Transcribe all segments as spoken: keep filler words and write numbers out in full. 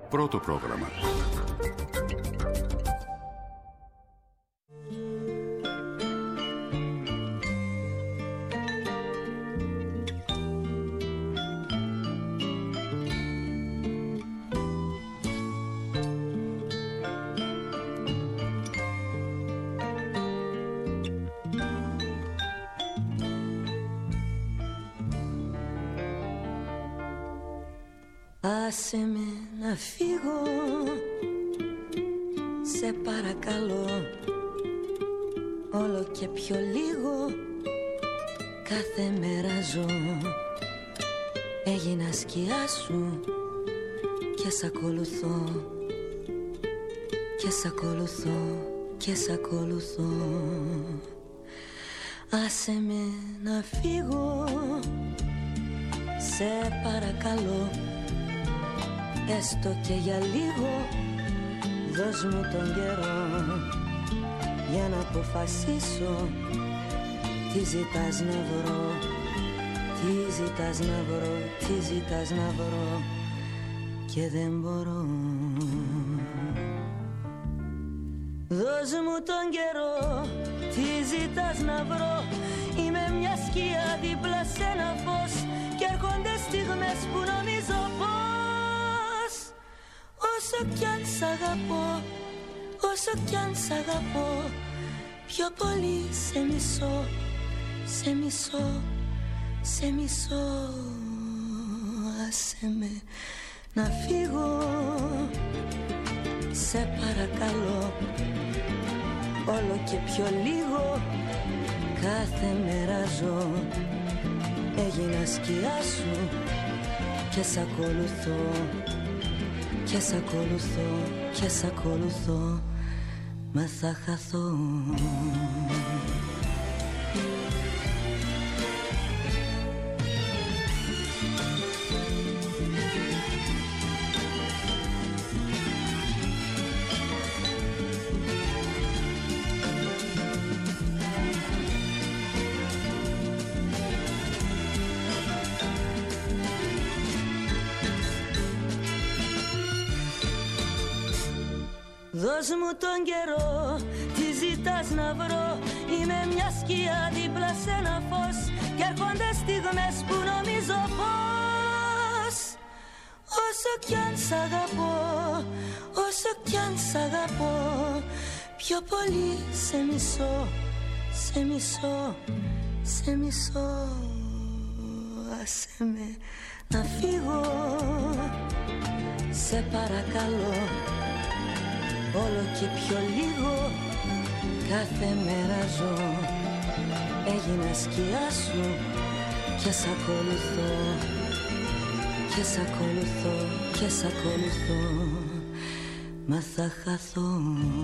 Πρώτο πρόγραμμα. Άσε με να φύγω, σε παρακαλώ, όλο και πιο λίγο, κάθε μέρα ζω. Έγινα σκιά σου και σ' ακολουθώ, και σ' ακολουθώ, και σ' ακολουθώ. Άσε με να φύγω, σε παρακαλώ, έστω και για λίγο, δώσ' μου τον καιρό για να αποφασίσω τι ζητάς να βρω, τι ζητάς να βρω, τι ζητάς να βρω και δεν μπορώ. Δώσ' μου τον καιρό, τι ζητάς να βρω, είμαι μια σκιά δίπλα σε ένα φως και έρχονται στιγμές που νομίζω πως όσο κι αν σ' αγαπώ, όσο κι αν σ' αγαπώ, πιο πολύ σε μισώ, σε μισώ, σε μισώ. Άσε με να φύγω, σε παρακαλώ, όλο και πιο λίγο, κάθε μέρα ζω. Έγινα σκιά σου και σ' ακολουθώ, και σ' ακολουθώ, και σ' ακολουθώ, μα θα χαθώ. Δώσ' μου τον καιρό, τι ζητάς να βρω, είμαι μια σκιά δίπλα σε ένα φως και έρχονται στιγμές που νομίζω πως όσο κι αν σ' αγαπώ, όσο κι αν σ' αγαπώ, πιο πολύ σε μισώ, σε μισώ, σε μισώ. Άσε με να φύγω, σε παρακαλώ, όλο και πιο λίγο, κάθε μέρα ζω. Έγινα σκιά σου και σ' ακολουθώ, και σ' ακολουθώ, και σ' ακολουθώ, μα θα χαθώ.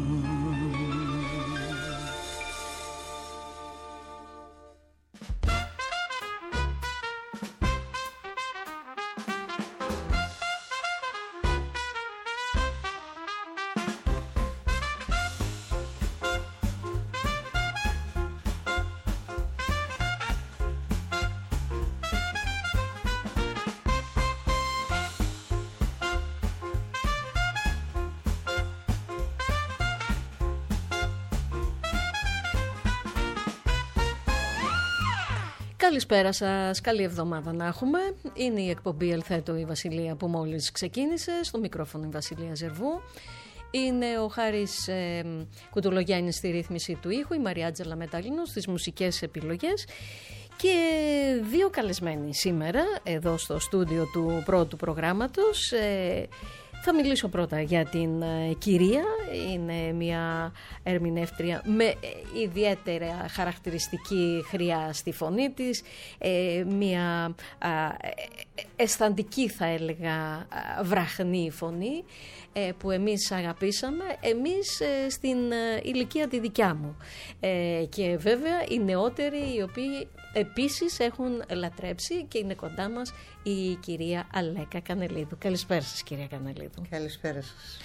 Καλησπέρα σας, καλή εβδομάδα να έχουμε. Είναι η εκπομπή Ελθέτω η Βασιλεία που μόλις ξεκίνησε. Στο μικρόφωνο η Βασιλεία Ζερβού. Είναι ο Χάρης ε, Κουτουλογιάννης στη ρύθμιση του ήχου, η Μαριάτζελα Μεταλλίνου στις μουσικές επιλογές και δύο καλεσμένοι σήμερα εδώ στο στούντιο του πρώτου προγράμματος. Ε, Θα μιλήσω πρώτα για την ε, κυρία, είναι μια ερμηνεύτρια με ε, ιδιαίτερα χαρακτηριστική χρειά στη φωνή της, ε, μια ε, αισθαντική θα έλεγα βραχνή φωνή ε, που εμείς αγαπήσαμε, εμείς ε, στην ε, ηλικία τη δικιά μου ε, και βέβαια οι νεότεροι οι οποίοι επίσης έχουν λατρέψει και είναι κοντά μας η κυρία Αλέκα Κανελίδου. Καλησπέρα σας κυρία Κανελίδου. Καλησπέρα σας.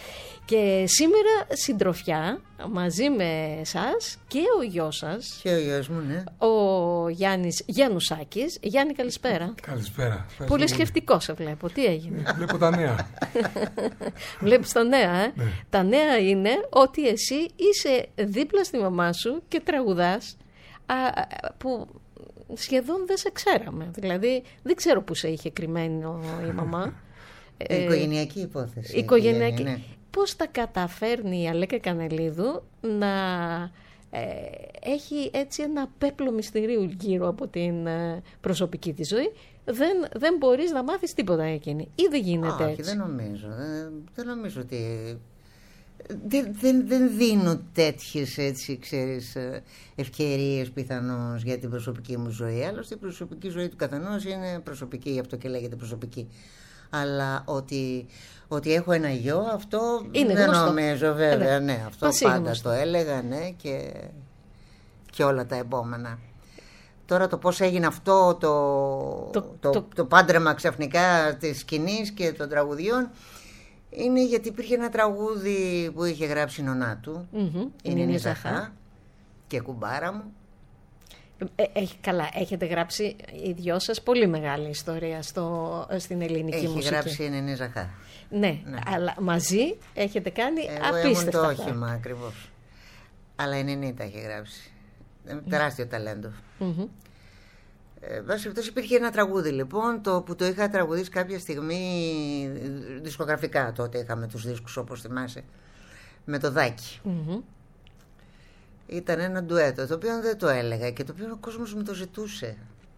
Και σήμερα συντροφιά μαζί με εσάς και ο γιος σας. Και ο γιος μου, ναι. Ο Γιάννης Γιαννουσάκης. Γιάννη, καλησπέρα. Καλησπέρα. Πολύ σκεφτικό σε βλέπω. Τι έγινε? Βλέπω τα νέα. Βλέπεις τα νέα, ε? Ναι. Τα νέα είναι ότι εσύ είσαι δίπλα στη μαμά σου και τραγουδάς, α, που σχεδόν δεν σε ξέραμε. Δηλαδή δεν ξέρω που σε είχε κρυμμένο η μαμά. Ε, οικογενειακή υπόθεση. Οικογενειακή. Ναι. Πώς τα καταφέρνει η Αλέκα Κανελίδου να ε, έχει έτσι ένα πέπλο μυστηρίου γύρω από την ε, προσωπική της ζωή? Δεν, δεν μπορείς να μάθεις τίποτα εκείνη. Ή δεν γίνεται Όχι, έτσι? δεν νομίζω. Δεν, δεν νομίζω ότι... Δεν, δεν, δεν δίνω τέτοιες, έτσι, ξέρεις, ευκαιρίες πιθανώς για την προσωπική μου ζωή. Άλλωστε η προσωπική ζωή του καθενός είναι προσωπική, γι' αυτό και λέγεται προσωπική. Αλλά ότι, ότι έχω ένα γιο, αυτό είναι δεν γνωστό. νομίζω, βέβαια, ε, ναι. Αυτό Πασίγνωστο. πάντα το έλεγα, ναι, και, και όλα τα επόμενα. Τώρα το πώς έγινε αυτό το, το, το, το... το πάντρεμα ξαφνικά της σκηνής και των τραγουδιών είναι γιατί υπήρχε ένα τραγούδι που είχε γράψει η νονά του, Mm-hmm. η Νίνη Ζαχά και κουμπάρα μου. Ε, έχει, καλά, έχετε γράψει οι δυο σας πολύ μεγάλη ιστορία στο, στην ελληνική έχει μουσική. Έχει γράψει η Νίνη Ζαχά. Ναι, ναι, αλλά μαζί έχετε κάνει Εγώ απίστευτα. Εγώ ήμουν το όχημα ακριβώς. Αλλά η Νίνη τα έχει γράψει. Τεράστιο ταλέντο. Mm-hmm. Ε, βάσει υπήρχε ένα τραγούδι λοιπόν το, που το είχα τραγουδήσει κάποια στιγμή δισκογραφικά. Τότε είχαμε τους δίσκους, όπως θυμάσαι, με το Δάκη. Mm-hmm. Ήταν ένα ντουέτο το οποίο δεν το έλεγα και το οποίο ο κόσμος μου το ζητούσε.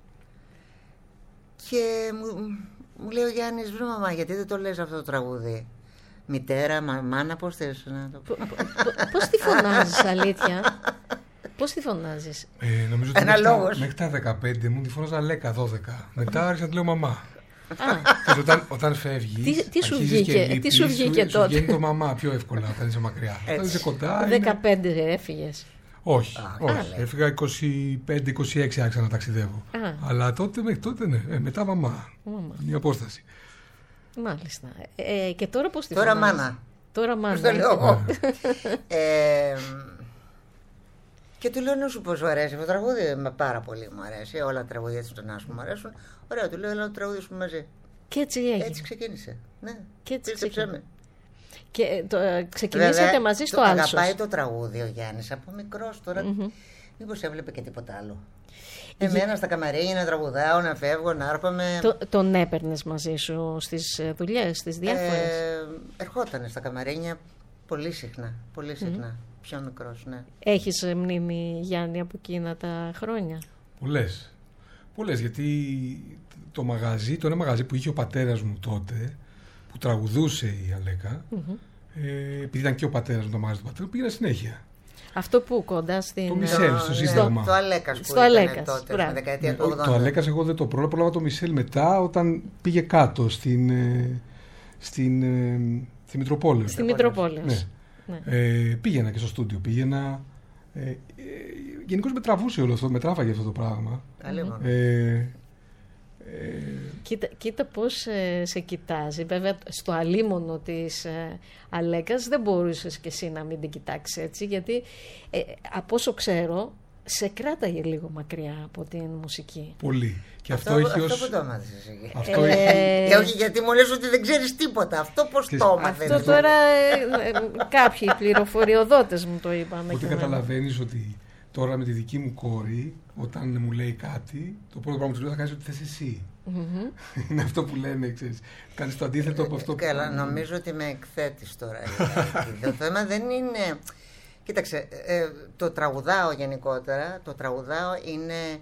Και μου, μου λέει ο Γιάννης, βρε μαμά, γιατί δεν το λες αυτό το τραγούδι? Μητέρα, μα, μάνα, πώς θες να το πω? Πώς τη φωνάζεις, αλήθεια? Πώς τη φωνάζεις? Ε, νομίζω ότι ένα μέχρι, λόγος. Τα, μέχρι τα δεκαπέντε μου τη φώναζα Λέκα, δώδεκα. Μετά άρχισα να τη λέω μαμά. Και όταν, όταν φεύγεις, τι, τι σου αρχίζεις βγήκε, και λείπεις, τι σου βγήκε σου, τότε? Σου βγαίνει το μαμά πιο εύκολα όταν είσαι μακριά. Όταν είσαι κοντά. δεκαπέντε είναι... έφυγες? Όχι, Α, όχι. καλά. Έφυγα είκοσι πέντε είκοσι έξι, άρχισα να ταξιδεύω. Α. Αλλά τότε, μέχρι τότε, ναι. Ε, μετά μαμά. Μαμά. Μια απόσταση. Μάλιστα. Ε, και τώρα πώς τη Τώρα φωνάζεις? μάνα. Τώρα μάνα. Πώς το λέω εγώ. ε, και του λέω, να σου πω, σου αρέσει αυτό το τραγούδι? Με πάρα πολύ μου αρέσει. Όλα τα τραγούδια της τον Άσου μου αρέσουν. Ωραία, του λέω, έλα να το τραγουδήσουμε μαζί. Και έτσι έγινε. Έτσι ξεκίνησε. Ναι, Και έτσι πίστεψέ ξεκίνησε. με. Και το, ε, ξεκινήσατε Βέβαια, μαζί στο το Άλσος. αγαπάει το τραγούδι ο Γιάννης από μικρός τώρα. Mm-hmm. Μήπως έβλεπε και τίποτα άλλο. Εμένα στα καμαρίνια να τραγουδάω, να φεύγω, να έρχομαι. Το, τον έπαιρνες μαζί σου στις δουλειές, στις διάφορες? Ε, ερχότανε στα καμαρίνια πολύ συχνά. Πολύ συχνά. Mm-hmm. Πιο μικρός, ναι. Έχεις μνήμη, Γιάννη, από εκείνα τα χρόνια? Πολλές. Πολλές, γιατί το μαγαζί, το ένα μαγαζί που είχε ο πατέρας μου τότε, που τραγουδούσε η Αλέκα, mm-hmm. ε, επειδή ήταν και ο πατέρας μου το μαγαζί του πατέρα, πήγαινα συνέχεια. Αυτό που κοντά στην... Το Μισελ, στο Σύνταγμα. Το Αλέκας που στο ήταν Αλέκας, τότε, μπράβο. στη δεκαετία του ογδόντα. Το Αλέκας εγώ δεν το πρόλαβα, πρόλαβα το Μισελ μετά, όταν πήγε κάτω στην, ε, στην, ε, στη Μητροπόλεω. Στη Μητροπόλεω. Ναι. Ναι. Ε, πήγαινα και στο στούντιο, πήγαινα... Ε, ε, γενικώς με τραβούσε όλο αυτό, με τράφαγε αυτό το πράγμα. Mm-hmm. Ε, Ε, κοίτα, κοίτα πώς ε, σε κοιτάζει. Βέβαια στο αλίμονο της ε, Αλέκας δεν μπορούσες και εσύ να μην την κοιτάξεις έτσι, γιατί ε, από όσο ξέρω σε κράταγε λίγο μακριά από την μουσική. Πολύ. Και αυτό, αυτό, έχει αυτό ως... που το μάθες εσύ. Αυτό ε, έχει... Ε, όχι, γιατί μου λες ότι δεν ξέρεις τίποτα. Αυτό πώς Και... το μάθες? Αυτό τώρα ε, ε, κάποιοι πληροφοριοδότες μου το είπαν. Ότι καταλαβαίνεις ότι τώρα με τη δική μου κόρη, όταν μου λέει κάτι, το πρώτο πράγμα που του λέω θα κάνεις ότι θες εσύ. Mm-hmm. Είναι αυτό που λένε, ξέρεις. Κάνεις το αντίθετο από αυτό που... Καλά, νομίζω ότι με εκθέτεις τώρα. Το θέμα δεν είναι... Κοίταξε, ε, το τραγουδάω γενικότερα, το τραγουδάω είναι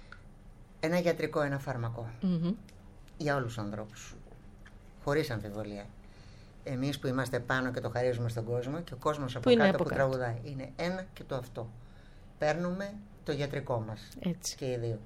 ένα γιατρικό, ένα φάρμακο. Mm-hmm. Για όλους τους ανθρώπους. Χωρίς αμφιβολία. Εμείς που είμαστε πάνω και το χαρίζουμε στον κόσμο και ο κόσμος από που κάτω από που κάτω. τραγουδάει. Είναι ένα και το αυτό. Παίρνουμε το γιατρικό μας. Έτσι. Και οι δύο.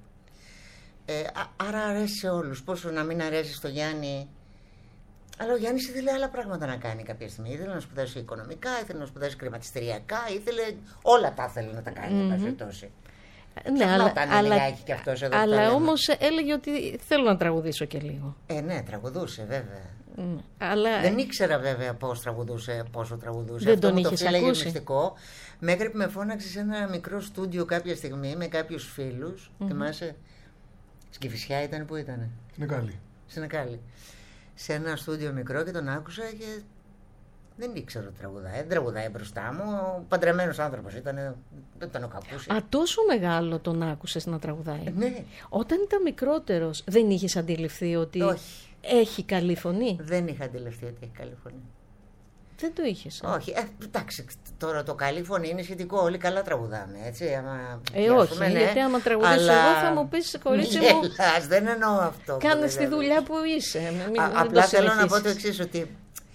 Ε, άρα αρέσει σε όλους. Πόσο να μην αρέσει στο Γιάννη. Αλλά ο Γιάννης ήθελε άλλα πράγματα να κάνει κάποια στιγμή. Ήθελε να σπουδάσει οικονομικά, ήθελε να σπουδάσει κρηματιστηριακά, ήθελε. Όλα τα ήθελε να τα κάνει, mm-hmm. περιπτώσει. Ναι, αλλά, αλλά, και αυτός εδώ αλλά όμως έλεγε ότι θέλω να τραγουδήσω και λίγο. Ε, ναι, τραγουδούσε βέβαια. Mm. Αλλά... Δεν ήξερα βέβαια πώς τραγουδούσε, πόσο τραγουδούσε. Δεν Αυτό τον μου το είχες φύλαγε ακούσει. μυστικό. Μέχρι που με φώναξε σε ένα μικρό στούντιο κάποια στιγμή με κάποιους φίλους. Mm-hmm. Θυμάσαι, στην Κηφισιά ήταν, που ήτανε? Είναι καλή. Στην Εκάλη. Σε ένα στούντιο μικρό και τον άκουσα και δεν ήξερα ότι τραγουδάει. Δεν τραγουδάει μπροστά μου. Ο παντρεμένος άνθρωπος ήταν, δεν τον έχω ακούσει. Α, τόσο μεγάλο τον άκουσες να τραγουδάει. Ε, ναι. Όταν ήταν μικρότερος, δεν είχες αντιληφθεί ότι Όχι. έχει καλή φωνή? Δεν είχα αντιληφθεί ότι έχει καλή φωνή. Δεν το είχες. Ε? Όχι, ε, εντάξει, τώρα το καλή φωνή είναι σχετικό. Όλοι καλά τραγουδάμε, έτσι. Άμα Ε, πιάσουμε, όχι, ναι, γιατί άμα τραγουδήσεις αλλά... εγώ θα μου πεις, κορίτσι μου, Γελάς, δεν εννοώ αυτό. κάνεις τη δηλαδή. δουλειά που είσαι. Μην, Α, μην απλά το θέλω να πω συνεχίσεις. το εξής, ότι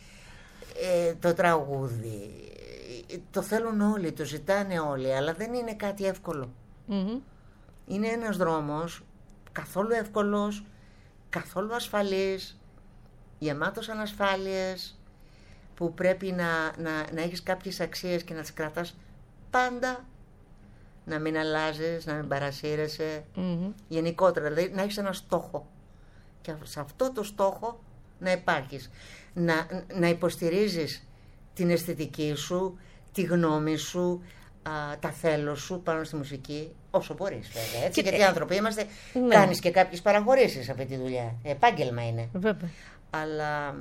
ε, το τραγούδι ε, το θέλουν όλοι, το ζητάνε όλοι, αλλά δεν είναι κάτι εύκολο. Mm-hmm. Είναι ένας δρόμος καθόλου εύκολος, καθόλου ασφαλής, γεμάτος ανασφάλειες, που πρέπει να, να, να έχεις κάποιες αξίες και να τις κρατάς πάντα, να μην αλλάζεις, να μην παρασύρεσαι, Mm-hmm. γενικότερα, δηλαδή να έχεις ένα στόχο και σε αυτό το στόχο να υπάρχεις, να, να υποστηρίζεις την αισθητική σου, τη γνώμη σου, α, τα θέλω σου πάνω στη μουσική, όσο μπορείς βέβαια, έτσι, Και- γιατί οι άνθρωποι είμαστε, Ναι. κάνεις και κάποιες παραχωρήσεις σε αυτή τη δουλειά, επάγγελμα είναι, Βέβαια. αλλά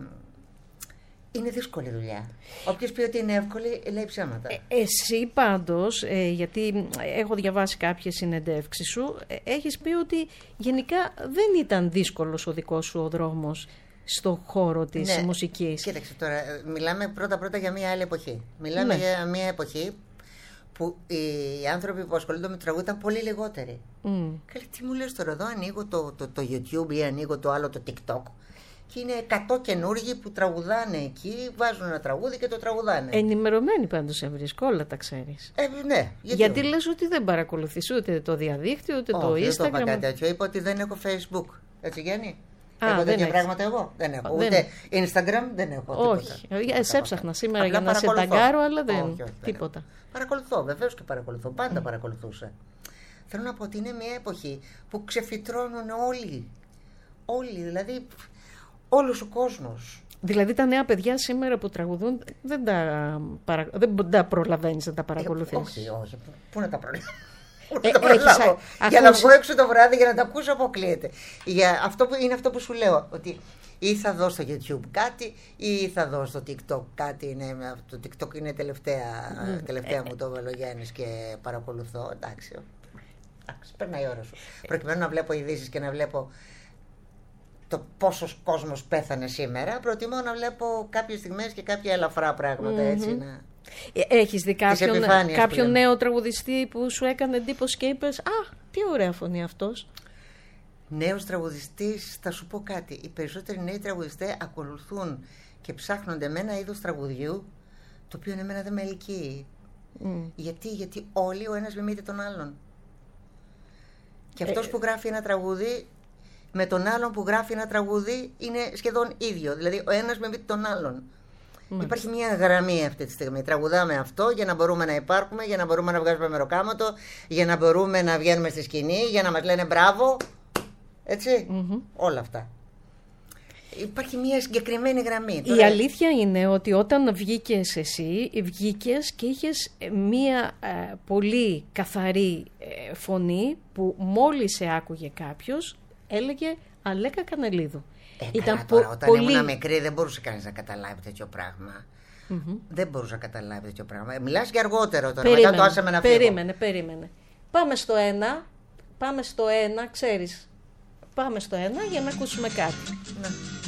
είναι δύσκολη δουλειά. Όποιος πει ότι είναι εύκολη, λέει ψέματα. Ε, Εσύ πάντως, ε, γιατί έχω διαβάσει κάποιες συνεντεύξεις σου, ε, έχεις πει ότι γενικά δεν ήταν δύσκολος ο δικός σου ο δρόμος στον χώρο της Ναι. μουσικής. Κοίταξε τώρα, ε, μιλάμε πρώτα-πρώτα για μια άλλη εποχή. Μιλάμε Ναι. για μια εποχή που οι άνθρωποι που ασχολούνται με τραγούδι ήταν πολύ λιγότεροι. Mm. Καλή, τι μου λες τώρα, εδώ ανοίγω το, το, το YouTube ή ανοίγω το άλλο το TikTok και είναι εκατό καινούργοι που τραγουδάνε εκεί, βάζουν ένα τραγούδι και το τραγουδάνε. Ενημερωμένη πάντως σε βρίσκω, όλα τα ξέρεις. Ε, ναι, γιατί, Γιατί όχι. λες ότι δεν παρακολουθείς ούτε το διαδίκτυο, ούτε το Όχι, δεν το είπα Instagram. κάτι τέτοιο. Είπα ότι δεν έχω Facebook. Έτσι Γιάννη. Α, Έχω δεν τέτοια έχεις. πράγματα εγώ. Δεν έχω. Δεν- Ούτε Instagram δεν έχω. Τίποτα. Όχι, ε, σε έψαχνα σήμερα Απλά για να σε παρακολουθώ. ταγκάρω, αλλά δεν. Όχι, όχι, δεν τίποτα. έχω. Παρακολουθώ, βεβαίως και παρακολουθώ. Πάντα παρακολουθούσα. Θέλω να πω ότι είναι μια εποχή που ξεφυτρώνουν όλοι. Όλοι, δηλαδή όλος ο κόσμος. Δηλαδή τα νέα παιδιά σήμερα που τραγουδούν δεν τα, παρα... δεν τα προλαβαίνεις να τα παρακολουθείς. Ε, όχι, όχι. Πού, πού να τα προλάβω. Πού Ε, να τα έχεις προλάβω. α- Για να ακούσει- βγω έξω το βράδυ για να τα ακούσω αποκλείεται. Για αυτό που, είναι αυτό που σου λέω. Ότι ή θα δω στο YouTube κάτι ή θα δω στο TikTok κάτι. Είναι, το TikTok είναι τελευταία, τελευταία μου το Βελογιάννης και παρακολουθώ. Εντάξει. Εντάξει, περνάει η ώρα σου. Προκειμένου να βλέπω ειδήσεις και να βλέπω το πόσος κόσμος πέθανε σήμερα, προτιμώ να βλέπω κάποιες στιγμές και κάποια ελαφρά πράγματα, έτσι, να... Ε, Έχεις δει κάποιον, επιφάνειας κάποιον πλέον. νέο τραγουδιστή που σου έκανε εντύπωση και είπες «Α, τι ωραία φωνή αυτός». Νέος τραγουδιστής, θα σου πω κάτι. Οι περισσότεροι νέοι τραγουδιστές ακολουθούν και ψάχνονται με ένα είδος τραγουδιού το οποίο εμένα δεν με ελκύει. Mm. Γιατί, γιατί όλοι ο ένας μιμείται τον άλλον. Και αυτός Ε, που γράφει ένα τραγούδι με τον άλλον που γράφει ένα τραγούδι είναι σχεδόν ίδιο. Δηλαδή ο ένας μιμείται τον άλλον. Μάλιστα. Υπάρχει μια γραμμή αυτή τη στιγμή. Τραγουδάμε αυτό για να μπορούμε να υπάρχουμε, για να μπορούμε να βγάζουμε μεροκάματο, για να μπορούμε να βγαίνουμε στη σκηνή, για να μας λένε μπράβο. Έτσι, Μμμ. όλα αυτά. Υπάρχει μια συγκεκριμένη γραμμή. Η Τώρα, αλήθεια είναι ότι όταν βγήκες εσύ, βγήκες και είχες μία ε, πολύ καθαρή ε, φωνή που μόλις σε άκουγε κάποιος έλεγε «Αλέκα Κανελίδου». Ε, καλά, τώρα, όταν ήμουν μικρή δεν μπορούσε κανείς να καταλάβει τέτοιο πράγμα. Μμμ. Δεν μπορούσε να καταλάβει τέτοιο πράγμα. Ε, Μιλάς για αργότερο τώρα, Περίμενε, μετά το άσαμε να φύγω. περίμενε, περίμενε. Πάμε στο ένα, πάμε στο ένα, ξέρεις. Πάμε στο ένα για να ακούσουμε κάτι. Ναι.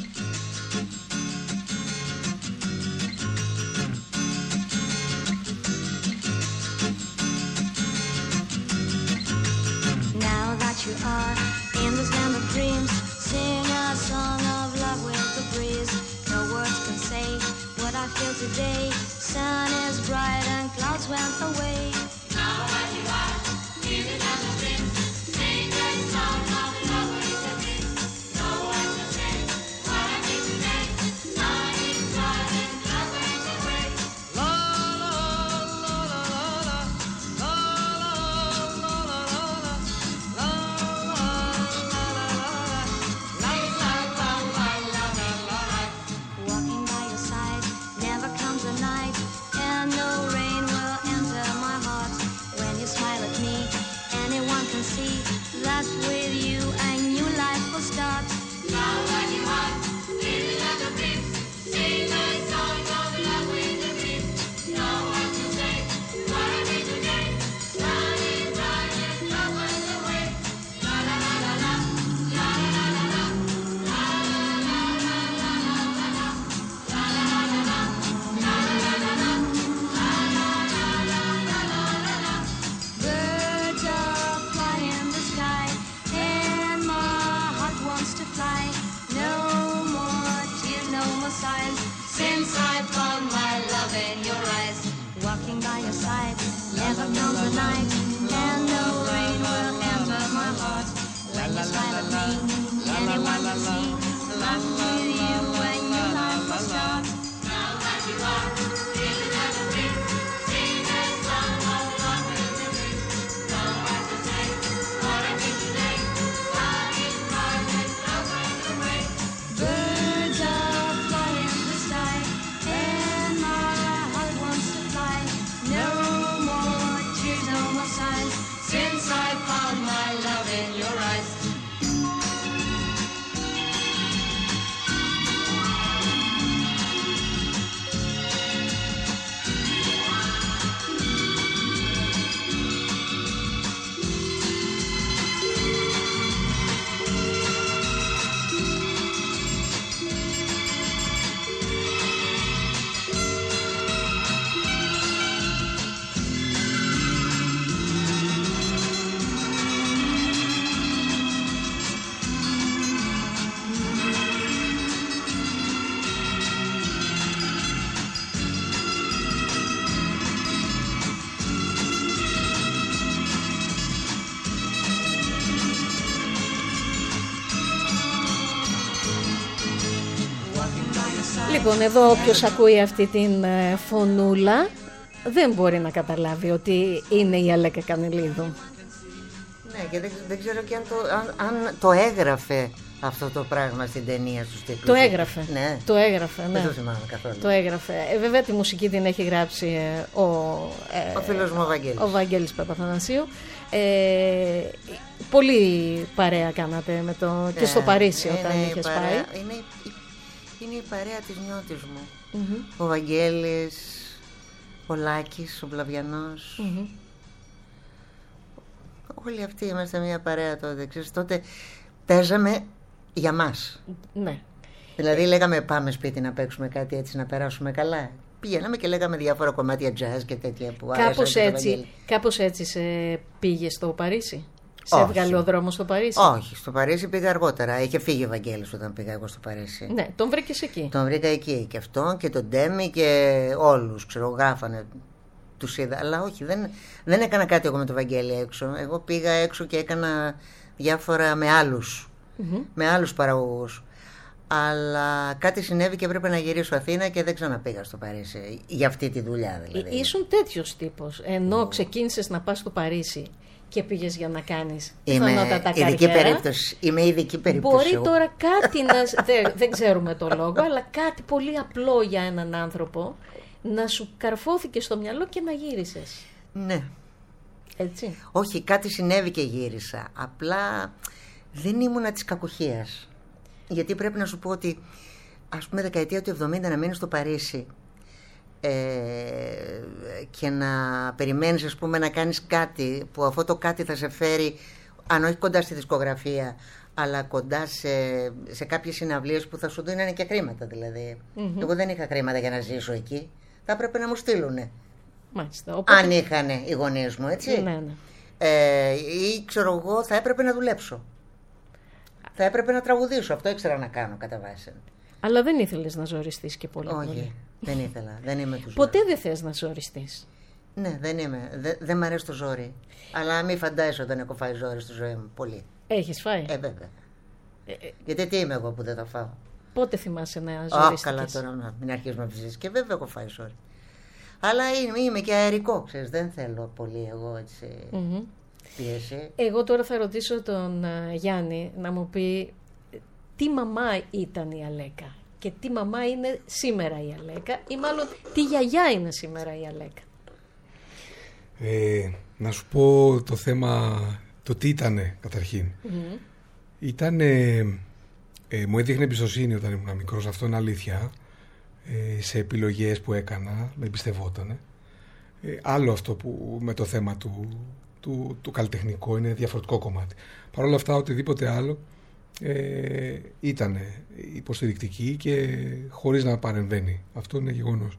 Now that you are in this land of dreams, sing a song of love with the breeze. No words can say what I feel today. Sun is bright and clouds went away. Now that you are in this land of dreams, sing a song of love with the breeze. No words can say what I feel today. Sun is bright and clouds went away. and no rain will enter my heart. When you smile at me, anyone can see that with you a new life will start. Now when you want, living like a prince, sing a song of love with the breeze. No one to say what I did today. Running bright and love went away. La la la la la, la la la la la, la la la la la la, la la la la la, la la la la la, la la la la la la. Birds are flying in the sky, and my heart wants to fly. No more tears, no more sighs, since I found my love in your eyes. Walking by your side, never comes the night, and no rain will enter my heart. When you smile at me, anyone can see that with you a new life will start. Now that you are feeling like a dream, sing a song of love with the breeze. No one to say what I did today. Running bright and love went away. Birds are flying in the sky, and my heart wants to fly. No more tears, no more sighs, since I found my love in your eyes. Λοιπόν, εδώ όποιος ακούει αυτή την ε, φωνούλα δεν μπορεί να καταλάβει ότι είναι η Αλέκα Κανελίδου. Ναι, και δεν, δεν ξέρω και αν το, αν, αν το έγραφε αυτό το πράγμα στην ταινία στους τίτλους. Το έγραφε. Ναι. Το έγραφε, ναι. Δεν το θυμάμαι καθόλου. Το έγραφε. Ε, βέβαια τη μουσική την έχει γράψει ε, ο, ε, ο φίλος μου ο Βαγγέλης. Ο Βαγγέλης Παπαθανασίου. Ε, πολύ παρέα κάνατε με το, ναι, και στο Παρίσι όταν είχες παρέα, πάει. Είναι, είναι η παρέα της νιώτης μου. Mm-hmm. Ο Βαγγέλης, ο Λάκης, ο Βλαβιανός. Mm-hmm. Όλοι αυτοί είμαστε μια παρέα τότε. Ξέρεις, τότε παίζαμε για μας. Ναι. Δηλαδή λέγαμε πάμε σπίτι να παίξουμε κάτι έτσι να περάσουμε καλά. Πηγαίναμε και λέγαμε διάφορα κομμάτια jazz και τέτοια που κάπως άρεσαν. Έτσι, κάπως έτσι σε πήγε στο Παρίσι. Σε έβγαλε ο δρόμος στο Παρίσι. Όχι, στο Παρίσι πήγα αργότερα. Είχε φύγει ο Βαγγέλης όταν πήγα εγώ στο Παρίσι. Ναι, τον βρήκες εκεί. Τον βρήκα εκεί και αυτόν και τον Ντέμι και όλους. Ξέρω, γράφανε. Τους είδα. Αλλά όχι, δεν, δεν έκανα κάτι εγώ με τον Βαγγέλη έξω. Εγώ πήγα έξω και έκανα διάφορα με άλλους. Mm-hmm. Με άλλους παραγωγούς. Αλλά κάτι συνέβη και έπρεπε να γυρίσω Αθήνα και δεν ξαναπήγα στο Παρίσι. Για αυτή τη δουλειά δηλαδή. Ήσουν τέτοιος τύπος. Ενώ oh. ξεκίνησες να πας στο Παρίσι και πήγες για να κάνεις πιθανότατα ειδική περίπτωση. Είμαι ειδική περίπτωση. Μπορεί τώρα κάτι να. δεν, δεν ξέρουμε το λόγο, αλλά κάτι πολύ απλό για έναν άνθρωπο να σου καρφώθηκε στο μυαλό και να γύρισες. Ναι. Έτσι. Όχι, κάτι συνέβη και γύρισα. Απλά δεν ήμουνα της κακουχίας. Γιατί πρέπει να σου πω ότι ας πούμε δεκαετία του εβδομήντα να μείνεις στο Παρίσι ε, και να περιμένεις ας πούμε να κάνεις κάτι που αυτό το κάτι θα σε φέρει, αν όχι κοντά στη δισκογραφία, αλλά κοντά σε, σε κάποιες συναυλίες που θα σου δίνανε και χρήματα δηλαδή. Mm-hmm. Εγώ δεν είχα χρήματα για να ζήσω εκεί. Θα έπρεπε να μου στείλουνε. Μάλιστα, οπότε... Αν είχαν οι γονείς μου, έτσι. Ναι, ναι. Ε, ή ξέρω εγώ θα έπρεπε να δουλέψω. Θα έπρεπε να τραγουδήσω. Αυτό ήξερα να κάνω κατά βάση. Αλλά δεν ήθελες να ζοριστείς και πολύ. Όχι, πολύ. δεν ήθελα. Δεν είμαι του Ποτέ δεν θες να ζοριστείς. Ναι, δεν είμαι. Δεν, δεν μ' αρέσει το ζόρι. Αλλά μην φαντάζεσαι όταν έχω φάει ζόρι στη ζωή μου. Πολύ. Έχεις φάει. Ε, βέβαια. Ε, ε... Γιατί τι είμαι εγώ που δεν θα φάω. Πότε θυμάσαι να ζοριστείς? Α, καλά τώρα να μην αρχίσουμε να ψήσεις. Και βέβαια έχω φάει ζόρι. Αλλά είμαι, είμαι και αερικό, ξέρεις. Δεν θέλω πολύ εγώ έτσι. Mm-hmm. Πίεση. Εγώ τώρα θα ρωτήσω τον uh, Γιάννη να μου πει τι μαμά ήταν η Αλέκα και τι μαμά είναι σήμερα η Αλέκα, ή μάλλον τι γιαγιά είναι σήμερα η Αλέκα. Ε, να σου πω το θέμα, το τι ήτανε καταρχήν. Mm-hmm. Ήτανε, ε, μου έδειχνε εμπιστοσύνη όταν ήμουν μικρός, αυτό είναι αλήθεια, ε, σε επιλογές που έκανα, με εμπιστευότανε. Ε, άλλο αυτό που με το θέμα του, του, του καλλιτεχνικό είναι διαφορετικό κομμάτι. Παρ' όλα αυτά, οτιδήποτε άλλο ε, ήταν υποστηρικτική και χωρίς να παρεμβαίνει. Αυτό είναι γεγονός.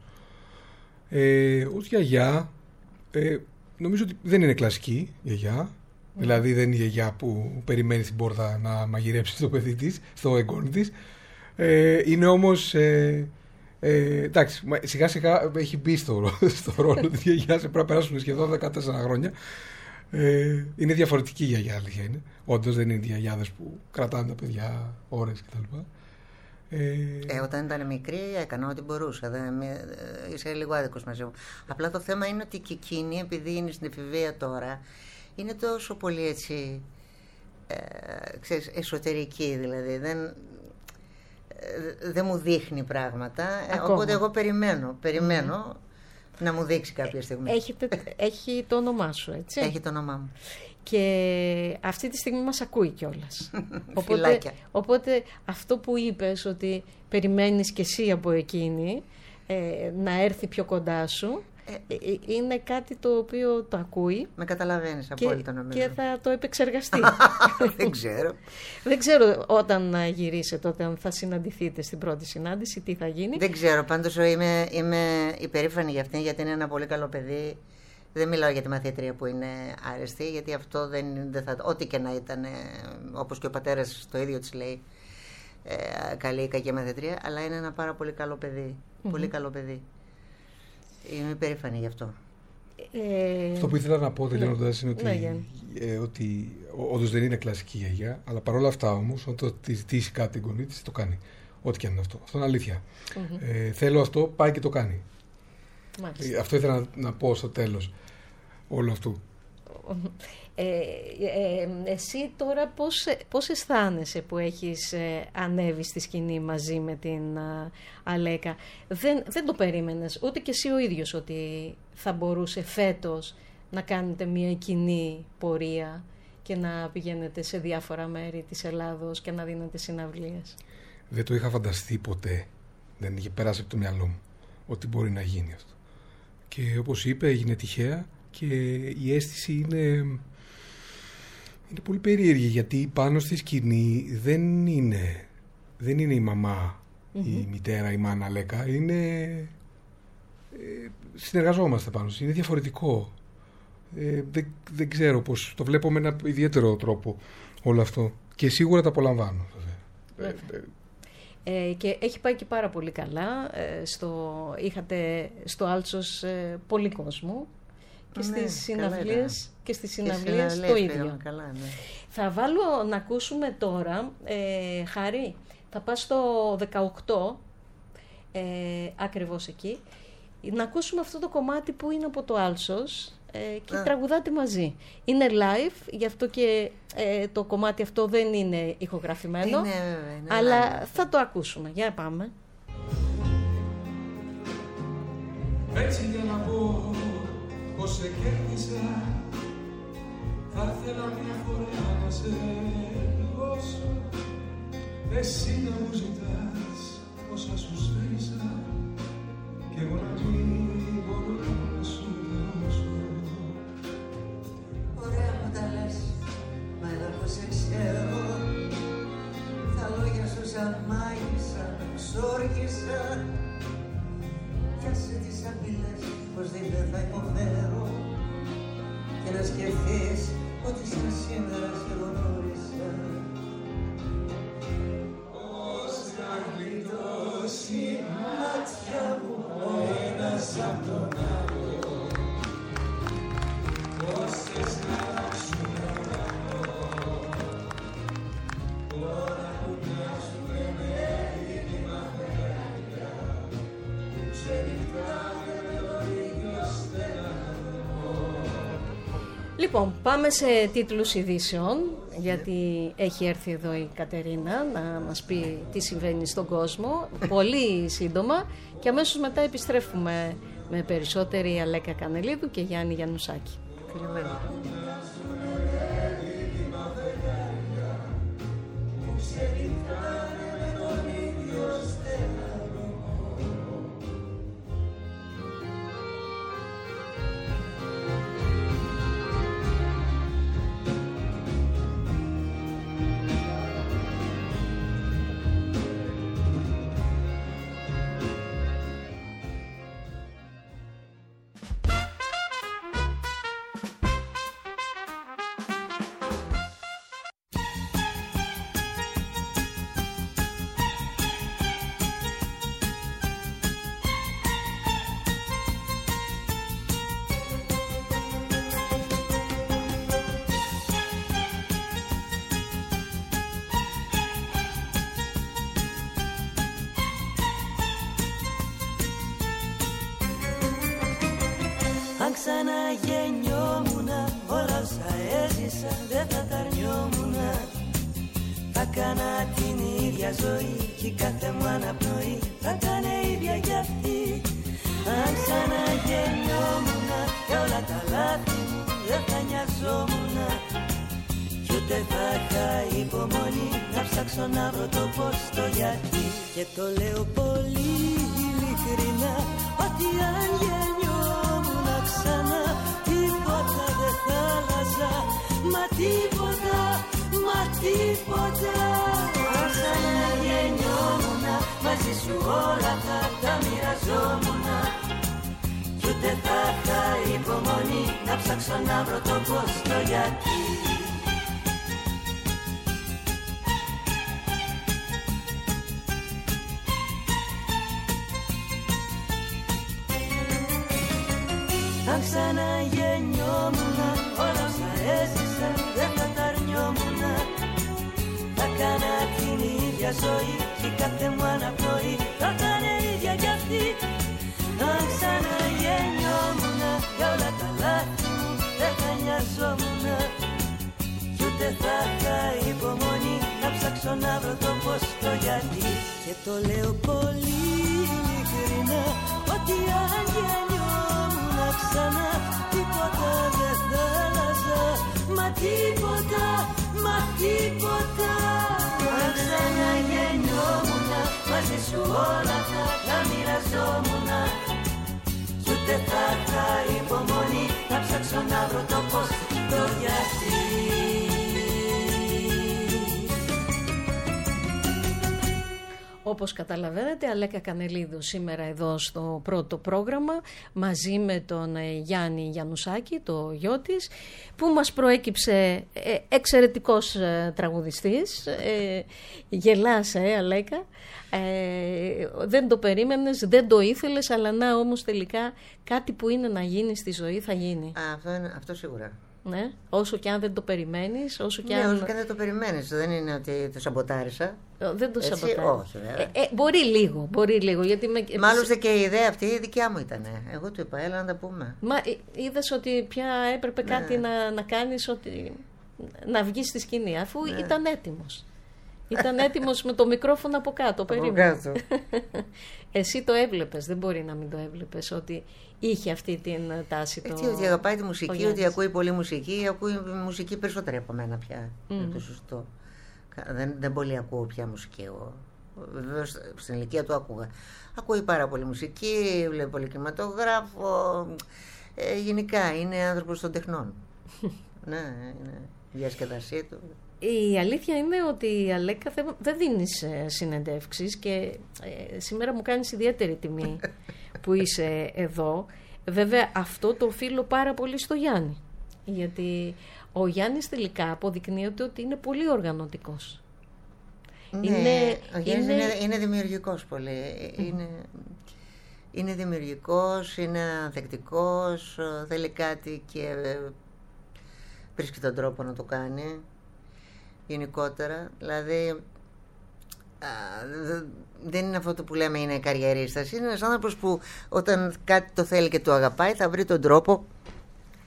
Ε, ως γιαγιά, ε, νομίζω ότι δεν είναι κλασική γιαγιά. Mm. Δηλαδή δεν είναι η γιαγιά που περιμένει στην πόρτα να μαγειρέψει στο παιδί της, στο εγγόνι της. Ε, είναι όμως... Ε, Ε, εντάξει, σιγά σιγά έχει μπει στο, στο ρόλο της γιαγιάς, πρέπει να περάσουν σχεδόν δεκατέσσερα χρόνια. Ε, είναι διαφορετική η γιαγιά, αλήθεια είναι. Όντως δεν είναι οι γιαγιάδες που κρατάνε τα παιδιά ώρες κτλ. Ε, ε, όταν ήταν μικρή έκανα ό,τι μπορούσα. Δεν, είσαι λίγο άδικος μαζί μου. Απλά το θέμα είναι ότι και εκείνη, επειδή είναι στην εφηβεία τώρα, είναι τόσο πολύ έτσι, ε, ξέρεις, εσωτερική δηλαδή. Δεν, δεν μου δείχνει πράγματα. Ακόμα. Οπότε εγώ περιμένω, περιμένω mm. να μου δείξει κάποια στιγμή. Έχετε, έχει το όνομά σου, έτσι. Έχει το όνομά μου. Και αυτή τη στιγμή μας ακούει κιόλας. οπότε, οπότε αυτό που είπες, ότι περιμένεις κι εσύ από εκείνη ε, να έρθει πιο κοντά σου, ε, ε, είναι κάτι το οποίο το ακούει. Με καταλαβαίνεις απόλυτα, νομίζω. Και θα το επεξεργαστεί. Δεν ξέρω. Δεν ξέρω όταν γυρίσετε, όταν θα συναντηθείτε στην πρώτη συνάντηση, τι θα γίνει. Δεν ξέρω, πάντως είμαι, είμαι υπερήφανη για αυτήν, γιατί είναι ένα πολύ καλό παιδί. Δεν μιλάω για τη μαθήτρια που είναι άρεστη, γιατί αυτό δεν, δεν θα... Ό,τι και να ήταν, όπως και ο πατέρας το ίδιο της λέει, ε, καλή ή κακή μαθήτρια, αλλά είναι ένα πάρα πολύ καλό παιδί. Mm-hmm. Πολύ καλό παιδί. Είμαι υπερήφανη γι' αυτό. Ε... Αυτό που ήθελα να πω τελειώνοντας είναι ότι, ναι, ε, ότι όντως δεν είναι κλασική γιαγιά, αλλά παρόλα αυτά όμως, όταν τη ζητήσει κάτι την γονή της, το κάνει. Ό,τι και αν είναι αυτό. Αυτό είναι αλήθεια. Mm-hmm. Ε, θέλω αυτό, πάει και το κάνει. Ε, αυτό ήθελα να, να πω στο τέλος όλο αυτού. Ε, ε, εσύ τώρα πώς, πώς αισθάνεσαι που έχεις ε, ανέβει στη σκηνή μαζί με την α, Αλέκα? Δεν, δεν το περίμενες ούτε και εσύ ο ίδιος ότι θα μπορούσε φέτος να κάνετε μια κοινή πορεία και να πηγαίνετε σε διάφορα μέρη της Ελλάδος και να δίνετε συναυλίες? Δεν το είχα φανταστεί ποτέ. Δεν είχε περάσει από το μυαλό μου ότι μπορεί να γίνει αυτό. Και όπως είπε, έγινε τυχαία και η αίσθηση είναι, είναι πολύ περίεργη, γιατί πάνω στη σκηνή δεν είναι, δεν είναι η μαμά, mm-hmm. η μητέρα, η μάνα Αλέκα, είναι, ε, συνεργαζόμαστε πάνω, είναι διαφορετικό. Ε, δεν, δεν ξέρω πώς, το βλέπω με ένα ιδιαίτερο τρόπο όλο αυτό και σίγουρα τα απολαμβάνω. Ε, ε, Ε, και έχει πάει και πάρα πολύ καλά. Ε, στο, είχατε στο Άλτσος ε, πολύ κόσμο και, ναι, στις συναυλίες, και στις συναυλίες και το ίδιο. Καλά, ναι. Θα βάλω να ακούσουμε τώρα, ε, Χάρη, θα πας στο δεκαοκτώ, ε, ακριβώς εκεί, να ακούσουμε αυτό το κομμάτι που είναι από το Άλτσος ε, και Α. τραγουδάτε μαζί. Είναι live, γι' αυτό και ε, το κομμάτι αυτό δεν είναι ηχογραφημένο, είναι, είναι αλλά live. θα το ακούσουμε. Για πάμε. Έτσι για να πω πως σε κέρδισα, θα ήθελα μια φορά να σε πληρώσω, εσύ να μου ζητάς όσα σου σφαίρισα κι εγώ να μην μπορώ να σου δώσω. Ωραία μου τα λες, μα εδώ πως σε ξέρω, τα λόγια σου σαν μάγισσα, ξόργησα, κι άσε τις απειλές πως δεν θα υποφέρω και να σκεφτείς ότι σαν σήμερα σε γνώρισα. Πώς να γλιτώσει η μάτια μου ο ένας απ' τον άλλο, πώς θες να αλλάξουν όλα αυτό, τώρα που μοιάζουν με έτοιμα παιδιά, ξενυχτάνε με το ίδιο στεναγμό. Λοιπόν, πάμε σε τίτλους ειδήσεων, γιατί έχει έρθει εδώ η Κατερίνα να μας πει τι συμβαίνει στον κόσμο, πολύ σύντομα, και αμέσως μετά επιστρέφουμε με περισσότερη Αλέκα Κανελίδου και Γιάννη Γιαννουσάκη. Φιλημένα. Αν ξαναγεννιόμουνα όλα όσα έζησα δεν θα τα αρνιόμουνα. Θα κάνα την ίδια ζωή και κάθε μου αναπνοή θα κάνε ίδια κι αυτή. Αν ξαναγεννιόμουνα για όλα τα λάθη μου δεν θα νοιαζόμουνα. Κι ούτε θα είχα υπομονή να ψάξω να βρω το πώς, το γιατί. Και το λέω πολύ ειλικρινά ότι αν γεννιόμουν ξανά τίποτα δεν θα άλλαζα. Μα τίποτα, μα τίποτα. Αν ξαναγεννιόμουν μαζί σου όλα θα τα μοιραζόμουν. Κι ούτε θα είχα υπομονή να ψάξω να βρω το πώς, το γιατί. Αν ξαναγεννιόμουνα όλα όσα έζησα δεν θα τα αρνιόμουνα. Θα κάνα την ίδια ζωή και κάθε μου αναπνοή θα κάνε ίδια κι αυτή. Αν ξαναγεννιόμουνα για όλα τα λάθη μου δεν θα νοιαζόμουνα. Κι ούτε θα είχα υπομονή να ψάξω να βρω το πώς, το γιατί. Και το λέω πολύ ειλικρινά ότι αν γεννιόμουν ξανά τίποτα δεν θα άλλαζα. Μα τίποτα, μα τίποτα. Αν ξαναγεννιόμουν μαζί σου όλα θα τα μοιραζόμουν. Κι ούτε θα είχα υπομονή να ψάξω να βρω το πώς, το γιατί. Όπως καταλαβαίνετε, Αλέκα Κανελίδου σήμερα εδώ στο πρώτο πρόγραμμα μαζί με τον Γιάννη Γιαννουσάκη, το γιο της, που μας προέκυψε ε, εξαιρετικός ε, τραγουδιστής. Ε, γελάς, ε, Αλέκα. Ε, δεν το περίμενες, δεν το ήθελες, αλλά να όμως τελικά κάτι που είναι να γίνει στη ζωή θα γίνει. Α, αυτό, είναι, αυτό σίγουρα. Ναι, όσο και αν δεν το περιμένεις, όσο και ναι, αν... όσο και αν δεν το περιμένεις, δεν είναι ότι το σαμποτάρισα. Δεν το σαμποτάρισα. Όχι, βέβαια. Ε, ε, μπορεί λίγο, μπορεί λίγο. Γιατί με... Μάλιστα και η ιδέα αυτή η δικιά μου ήταν. Εγώ του είπα, έλα να τα πούμε. Μα είδες ότι πια έπρεπε ναι. κάτι να, να κάνεις, ότι... να βγεις στη σκηνή, αφού ναι. ήταν έτοιμος. Ήταν έτοιμος με το μικρόφωνο από κάτω, περίμενε. Εσύ το έβλεπες, δεν μπορεί να μην το έβλεπες, ότι είχε αυτή την τάση. Έτσι, το... ότι αγαπάει τη μουσική, ότι ακούει πολύ μουσική, ακούει μουσική περισσότερη από μένα πια. Mm. Είναι το σωστό. Δεν, δεν πολύ ακούω πια μουσική εγώ. Βεβαίως στην ηλικία του άκουγα. Ακούει πάρα πολύ μουσική, βλέπει πολύ κινηματογράφο. Ε, γενικά είναι άνθρωπος των τεχνών. Ναι, είναι η διασκεδασία του. Η αλήθεια είναι ότι η Αλέκα δεν δίνεις συνεντεύξεις και ε, σήμερα μου κάνεις ιδιαίτερη τιμή που είσαι εδώ. Βέβαια αυτό το οφείλω πάρα πολύ στο Γιάννη, γιατί ο Γιάννης τελικά αποδεικνύεται ότι είναι πολύ οργανωτικός. Ναι, είναι, ο Γιάννης είναι... είναι, είναι δημιουργικός πολύ. Mm. Είναι, είναι δημιουργικός, είναι ανθεκτικός, θέλει κάτι και βρίσκει τον τρόπο να το κάνει. Γενικότερα, δηλαδή α, δεν είναι αυτό που λέμε είναι καριερίστας, είναι ένας άνθρωπος που όταν κάτι το θέλει και το αγαπάει θα βρει τον τρόπο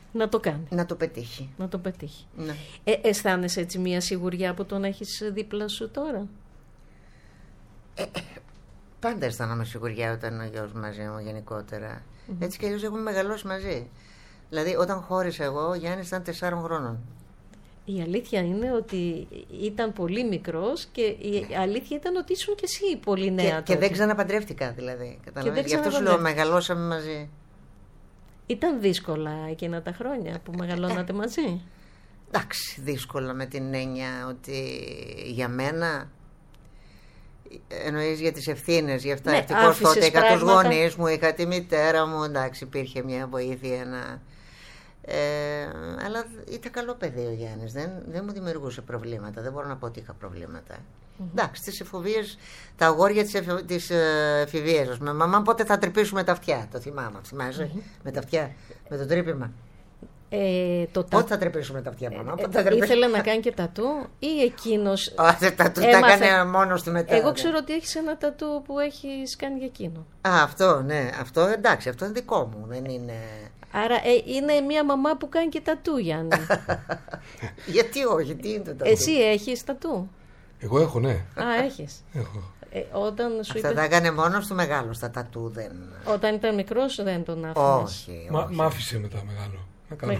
να το κάνει. Να το πετύχει. Να το πετύχει. Ναι. Ε, αισθάνεσαι έτσι μια σιγουριά που τον έχεις δίπλα σου τώρα? Ε, πάντα αισθάνομαι σιγουριά όταν είναι ο γιος μαζί μου γενικότερα. Mm-hmm. Έτσι κι αλλιώς έχουμε μεγαλώσει μαζί. Δηλαδή όταν χώρισα εγώ, ο Γιάννης ήταν τεσσάρων χρόνων. Η αλήθεια είναι ότι ήταν πολύ μικρός και η αλήθεια ήταν ότι ήσουν και εσύ πολύ νέα. Και, τότε. και δεν ξαναπαντρεύτηκα δηλαδή. Γι' αυτό σου λέω μεγαλώσαμε μαζί. Ήταν δύσκολα εκείνα τα χρόνια που μεγαλώνατε μαζί? Εντάξει, δύσκολα με την έννοια ότι για μένα, εννοείς για τις ευθύνες, για αυτά, ναι, ευτυχώς τότε είχα τους γονείς μου, είχα τη μητέρα μου, εντάξει, υπήρχε μια βοήθεια, ένα... Ε, αλλά ήταν καλό παιδί ο Γιάννης, δεν, δεν μου δημιουργούσε προβλήματα, δεν μπορώ να πω ότι είχα προβλήματα. Mm-hmm. Εντάξει, τις εφηβείες, τα αγόρια της, εφη, της εφηβείας, με μαμά πότε θα τρυπήσουμε τα αυτιά, το θυμάμαι, θυμάσαι, mm-hmm. με τα αυτιά, με το τρύπημα. Ε, το πότε θα τρυπήσουμε τα αυτιά, μαμά, πότε θα τρυπήσουμε... Ήθελε να κάνει και τατού ή εκείνος? Όχι, τατού τα έκανε μόνος του μετά. Εγώ ξέρω ότι έχεις ένα τατού που έχεις κάνει για εκείνο. Α, αυτό, ναι, αυτό εντάξει, αυτό είναι δικό μου, δεν είναι... Άρα ε, είναι μια μαμά που κάνει και τατού, Γιάννη. Γιατί όχι, τι είναι το τατού? Εσύ έχεις τατού? Εγώ έχω, ναι. Α, έχεις. Έχω. Ε, όταν σου Αυτά είπε... τα έκανε μόνος του μεγάλος, τα τατού δεν... Όταν ήταν μικρός δεν τον άφηνες? Όχι, Μα, μ' άφησε μετά μεγάλο. Να κάνω.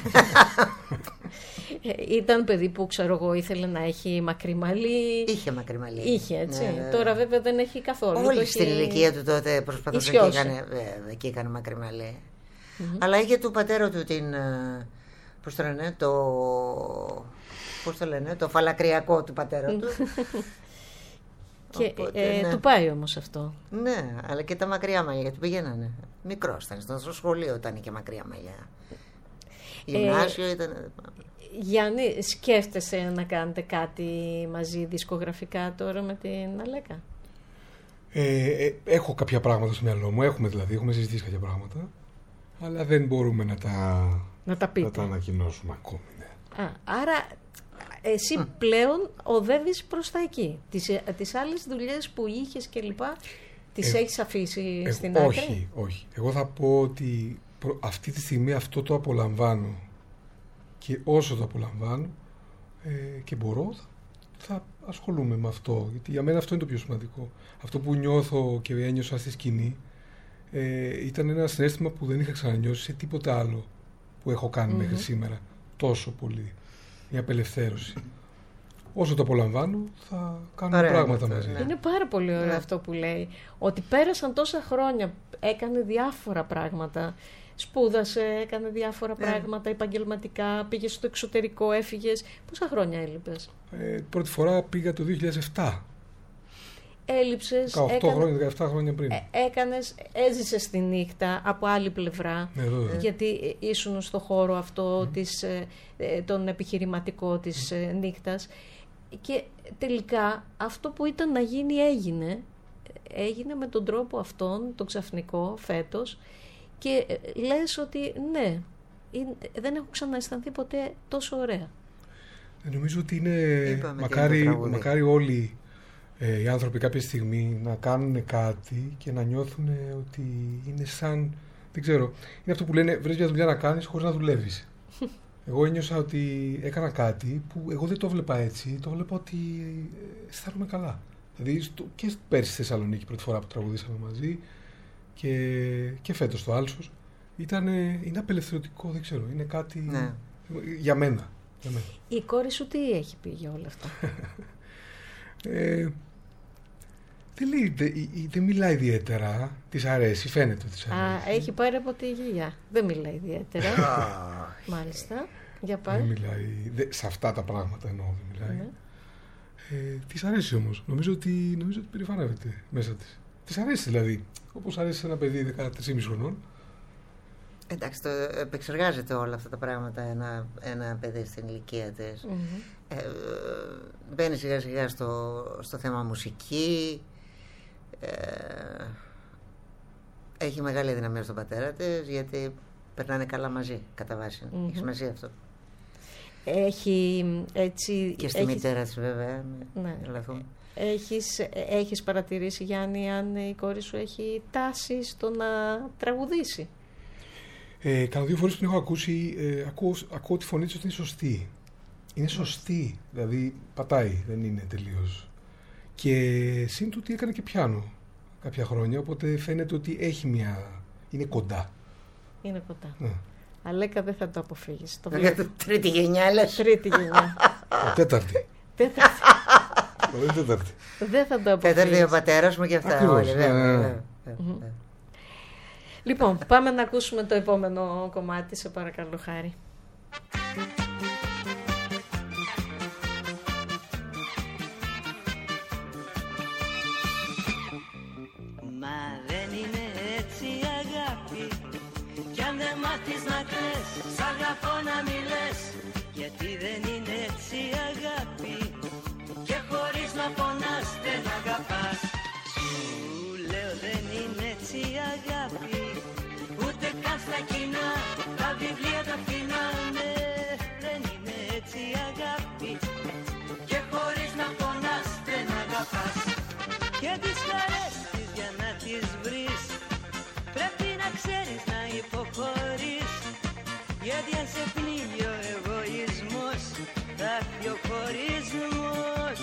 Ήταν παιδί που ξέρω εγώ ήθελε να έχει μακρύ μαλλί. Είχε μακρύ μαλλί. Είχε, έτσι. Ναι, ναι. Τώρα βέβαια δεν έχει καθόλου. Όλοι το στην έχει... ηλικία του τότε προσπαθούσαν και έκανε, και έκανε μακρύ μαλλί. Mm-hmm. Αλλά είχε του πατέρα του την, πώς το λένε, το, πώς το λένε, το φαλακριακό του πατέρα του. Και Οπότε, ε, ναι. του πάει όμως αυτό. Ναι, αλλά και τα μακριά μαλλιά, γιατί πηγαίνανε. Μικρός ήταν, στο σχολείο ήταν και μακριά μαλλιά. Γυμνάσιο ε, ήταν... Γιάννη, σκέφτεσαι να κάνετε κάτι μαζί δισκογραφικά τώρα με την Αλέκα? Ε, ε, έχω κάποια πράγματα στο μυαλό μου, έχουμε δηλαδή, έχουμε συζητήσει κάποια πράγματα, αλλά δεν μπορούμε να τα, να τα, να τα ανακοινώσουμε ακόμη. Ναι. Α, άρα εσύ mm. πλέον οδεύεις προς τα εκεί. Τις, τις άλλες δουλειές που είχες και λοιπά, τις ε, έχεις αφήσει ε, στην άκρη? Όχι, όχι. Εγώ θα πω ότι προ, αυτή τη στιγμή αυτό το απολαμβάνω και όσο το απολαμβάνω ε, και μπορώ θα, θα ασχολούμαι με αυτό, γιατί για μένα αυτό είναι το πιο σημαντικό. Αυτό που νιώθω και ένιωσα στη σκηνή ε, ήταν ένα συναίσθημα που δεν είχα ξανανιώσει σε τίποτα άλλο που έχω κάνει mm-hmm. μέχρι σήμερα τόσο πολύ. Μια απελευθέρωση. Όσο το απολαμβάνω θα κάνω Άρα, πράγματα μαζί. Ναι. Είναι πάρα πολύ ωραίο ναι. αυτό που λέει, ότι πέρασαν τόσα χρόνια, έκανε διάφορα πράγματα. Σπούδασε, έκανε διάφορα ναι. πράγματα επαγγελματικά, πήγε στο εξωτερικό, έφυγες. Πόσα χρόνια έλειπες? Ε, πρώτη φορά πήγα το δύο χιλιάδες επτά. Έλειψες. δεκαοκτώ έκανε... χρόνια, δεκαεπτά χρόνια πριν. Ε, έκανες, έζησες τη νύχτα από άλλη πλευρά. Ναι, βέβαια. Γιατί ήσουν στο χώρο αυτό mm. της, ε, τον επιχειρηματικό της mm. ε, νύχτας. Και τελικά αυτό που ήταν να γίνει έγινε. Έγινε με τον τρόπο αυτόν, τον ξαφνικό, φέτος. Και λες ότι ναι, δεν έχω ξανααισθανθεί ποτέ τόσο ωραία. Νομίζω ότι είναι μακάρι, μακάρι όλοι ε, οι άνθρωποι κάποια στιγμή να κάνουν κάτι και να νιώθουν ότι είναι σαν, δεν ξέρω, είναι αυτό που λένε βρες μια δουλειά να κάνεις χωρίς να δουλεύεις. Εγώ ένιωσα ότι έκανα κάτι που εγώ δεν το βλέπα έτσι, το βλέπα ότι αισθάνομαι καλά. Δηλαδή στο, και πέρσι στη Θεσσαλονίκη πρώτη φορά που τραγουδήσαμε μαζί και, και φέτος στο Άλσος ήταν, είναι απελευθερωτικό, δεν ξέρω, είναι κάτι ναι. για μένα. Για μένα. Η κόρη σου τι έχει πει για όλα αυτά? ε, δεν, λέει, δεν, δεν μιλάει ιδιαίτερα, της αρέσει, φαίνεται ότι της αρέσει. Α, έχει πάρει από τη γιαγιά, δεν μιλάει ιδιαίτερα. Μάλιστα, για πάρει. Δεν μιλάει, δε, σε αυτά τα πράγματα εννοώ δεν μιλάει. Ναι. Ε, της αρέσει όμως, νομίζω ότι, νομίζω ότι περηφανεύεται μέσα της. Της αρέσει δηλαδή, όπως αρέσει σε ένα παιδί δεκατρία χρονών. Εντάξει, το επεξεργάζεται όλα αυτά τα πράγματα ένα, ένα παιδί στην ηλικία της. Mm-hmm. Ε, μπαίνει σιγά σιγά στο, στο θέμα μουσική. Ε, έχει μεγάλη δυναμία στον πατέρα της, γιατί περνάνε καλά μαζί, κατά βάση. Mm-hmm. Έχει σημασία αυτό. Έχει έτσι... Και στη έχεις... μητέρα της βέβαια. Ναι. Έχεις, έχεις παρατηρήσει, Γιάννη, αν η κόρη σου έχει τάση στο να τραγουδήσει? Ε, Κάνα δύο φορές που την έχω ακούσει, ε, ακούω, ακούω τη φωνή της ότι είναι σωστή. Είναι σωστή, δηλαδή πατάει, δεν είναι τελείως. Και σύν του ότι έκανε και πιάνο κάποια χρόνια, οπότε φαίνεται ότι έχει μια... είναι κοντά. Είναι κοντά. Ναι. Αλέκα, δεν θα το αποφύγεις. Το Για τρίτη γενιά λες. Τρίτη γενιά. Ο τέταρτη. Τέταρτη. Δεν τέταρτη. Δεν θα το αποφύγεις. Τέταρτη ο πατέρας μου και αυτά. Ακριβώς, όλοι, βέβαια, ναι, ναι. βέβαια, βέβαια. Λοιπόν, πάμε να ακούσουμε το επόμενο κομμάτι, σε παρακαλώ, Χάρη. Μα δεν είναι έτσι αγάπη, κι αν δεν μάθεις να κλαις, σ' αγαπώ να μιλές. Γιατί δεν είναι έτσι αγάπη, και χωρίς να πονάς δεν αγαπάς. Σου λέω δεν είναι έτσι αγάπη, ούτε καν στα κοινά, τα βιβλία τα φθηνά. Ναι, δεν είναι έτσι αγάπη, και χωρίς να πονάς δεν αγαπάς. Και τις χαρές της για να τις βρεις, πρέπει να ξέρεις να υποχωρείς. Γιατί αν σε πνίγει ο εγωισμός, θα έρθει ο χωρισμός.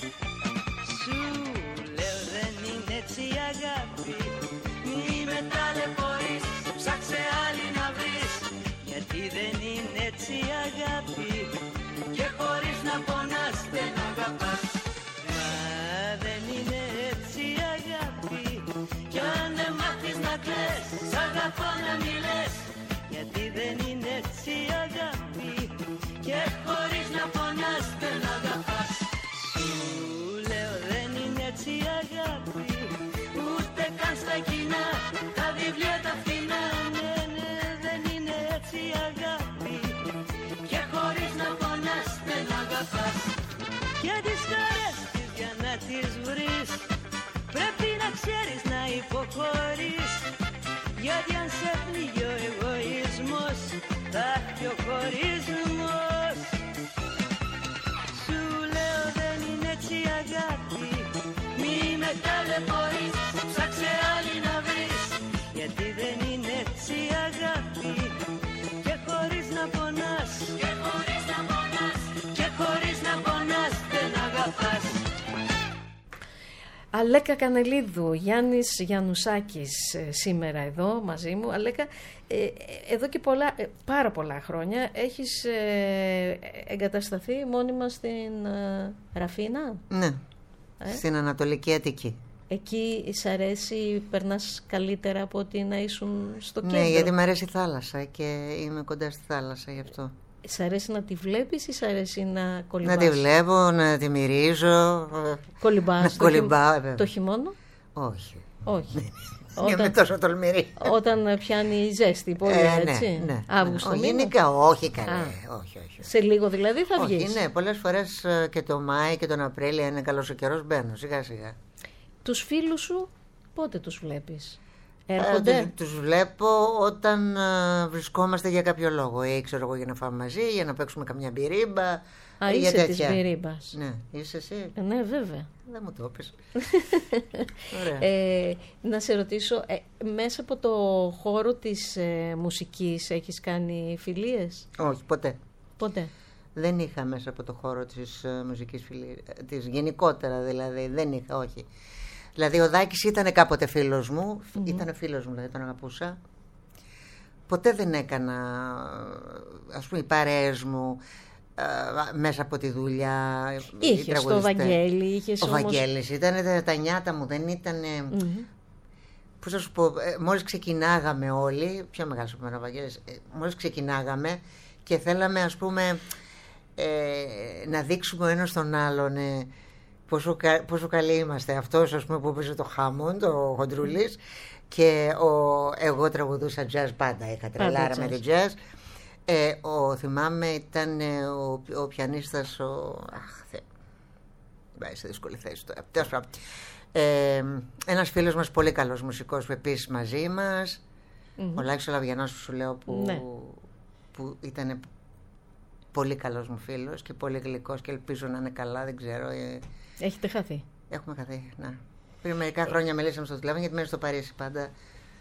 Σου λέω δεν είναι έτσι αγάπη, μη με ταλαιπωρείς, ψάξε άλλη να βρεις. Γιατί δεν είναι έτσι αγάπη, και χωρίς να πονάς δεν αγαπάς. Μα δεν είναι έτσι αγάπη, κι αν δεν μάθεις να κλαις, σ' αγαπώ να μιλές. Γιατί δεν είναι έτσι αγάπη, και χωρίς να πονάς δεν αγαπάς. Σου λέω δεν είναι έτσι αγάπη, ούτε καν στα κοινά, τα βιβλία τα φθηνά. Ναι, ναι, δεν είναι έτσι αγάπη, και χωρίς να πονάς δεν αγαπάς. Και τις χαρές της για να τις βρεις, πρέπει να ξέρεις να υποχωρείς. Γιατί αν σε πνίγει ο εγωισμός, θα έρθει ο χωρισμός. Σου λέω δεν είναι έτσι αγάπη, μη με ταλαιπωρείς, ψάξε άλλη να βρεις. Γιατί δεν είναι έτσι αγάπη, και χωρίς να πονάς, και χωρίς να πονάς, και χωρίς να πονάς δεν αγαπάς. Αλέκα Κανελίδου, Γιάννης Γιαννουσάκης ε, σήμερα εδώ μαζί μου. Αλέκα, ε, εδώ και πολλά, ε, πάρα πολλά χρόνια έχεις ε, εγκατασταθεί μόνιμα στην ε, Ραφίνα. Ναι, Ε? στην Ανατολική Αττική. Εκεί σ' αρέσει, περνάς καλύτερα από ότι να ήσουν στο κέντρο. Ναι, γιατί μου αρέσει η θάλασσα και είμαι κοντά στη θάλασσα γι' αυτό. Σ' αρέσει να τη βλέπεις ή σ' αρέσει να κολυμπάς? Να τη βλέπω, να τη μυρίζω. Κολυμπάς να το, κολυμπάω, χει... το χειμώνα? Όχι. Όχι. Όταν... Είμαι τόσο τολμηρή. Όταν πιάνει ζέστη, πολύ ε, έτσι. Ναι, ναι. Αύγουστο Όχι, μήνα. γενικά, όχι καλά. Όχι, όχι. Σε λίγο δηλαδή θα βγεις? Όχι, ναι, πολλές φορές και το Μάη και τον Απρίλιο είναι καλός ο καιρός, μπαίνω σιγά σιγά. Τους φίλους σου πότε τους βλέπεις? Έρχονται? Ε, τους βλέπω όταν uh, βρισκόμαστε για κάποιο λόγο, ή ξέρω εγώ, για να φάμε μαζί, για να παίξουμε καμιά μπυρίμπα. Α, για είσαι τέτοια. της μπυρίμπας? Ναι, είσαι εσύ? Ε, ναι, βέβαια. Δεν μου το πεις. ε, να σε ρωτήσω, ε, μέσα από το χώρο της ε, μουσικής έχεις κάνει φιλίες? Όχι, ποτέ. Ποτέ? Δεν είχα μέσα από το χώρο της uh, μουσικής φιλίας, της γενικότερα δηλαδή, δεν είχα, όχι. Δηλαδή ο Δάκης ήταν κάποτε φίλος μου, mm-hmm. ήταν φίλος μου, δηλαδή τον αγαπούσα. Ποτέ δεν έκανα, ας πούμε, οι παρέες μου ε, μέσα από τη δουλειά. Είχες το Βαγγέλη, είχες ο όμως... Βαγγέλης ήταν τα νιάτα μου, δεν ήταν... Mm-hmm. Πώς θα σου πω, ε, μόλις ξεκινάγαμε όλοι, πιο μεγάλος από μένα ο Βαγγέλης, ε, μόλις ξεκινάγαμε και θέλαμε, ας πούμε, ε, να δείξουμε ο ένας τον άλλον... Ε, Πόσο, πόσο καλοί είμαστε. Αυτός, ας πούμε, που έπαιζε το Χάμοντ, ο Χοντρούλης, και ο, εγώ τραγουδούσα jazz πάντα, είχα τρελάρα με τη jazz. Ε, ο, θυμάμαι ήταν ο, ο πιανίστας, ο... Αχ, θε... Πάει σε δύσκολη θέση τώρα. Ε, ένας φίλος μας, πολύ καλός μουσικός, που επίσης μαζί μας, mm-hmm. ο Λάκης ο Λαβιανός, που σου λέω, που, ναι. που ήταν πολύ καλός μου φίλος και πολύ γλυκός και ελπίζω να είναι καλά, δεν ξέρω. Έχετε χαθεί? Έχουμε χαθεί, ναι. Πριν μερικά χρόνια μιλήσαμε στο τηλέφωνο, γιατί μένει στο Παρίσι πάντα.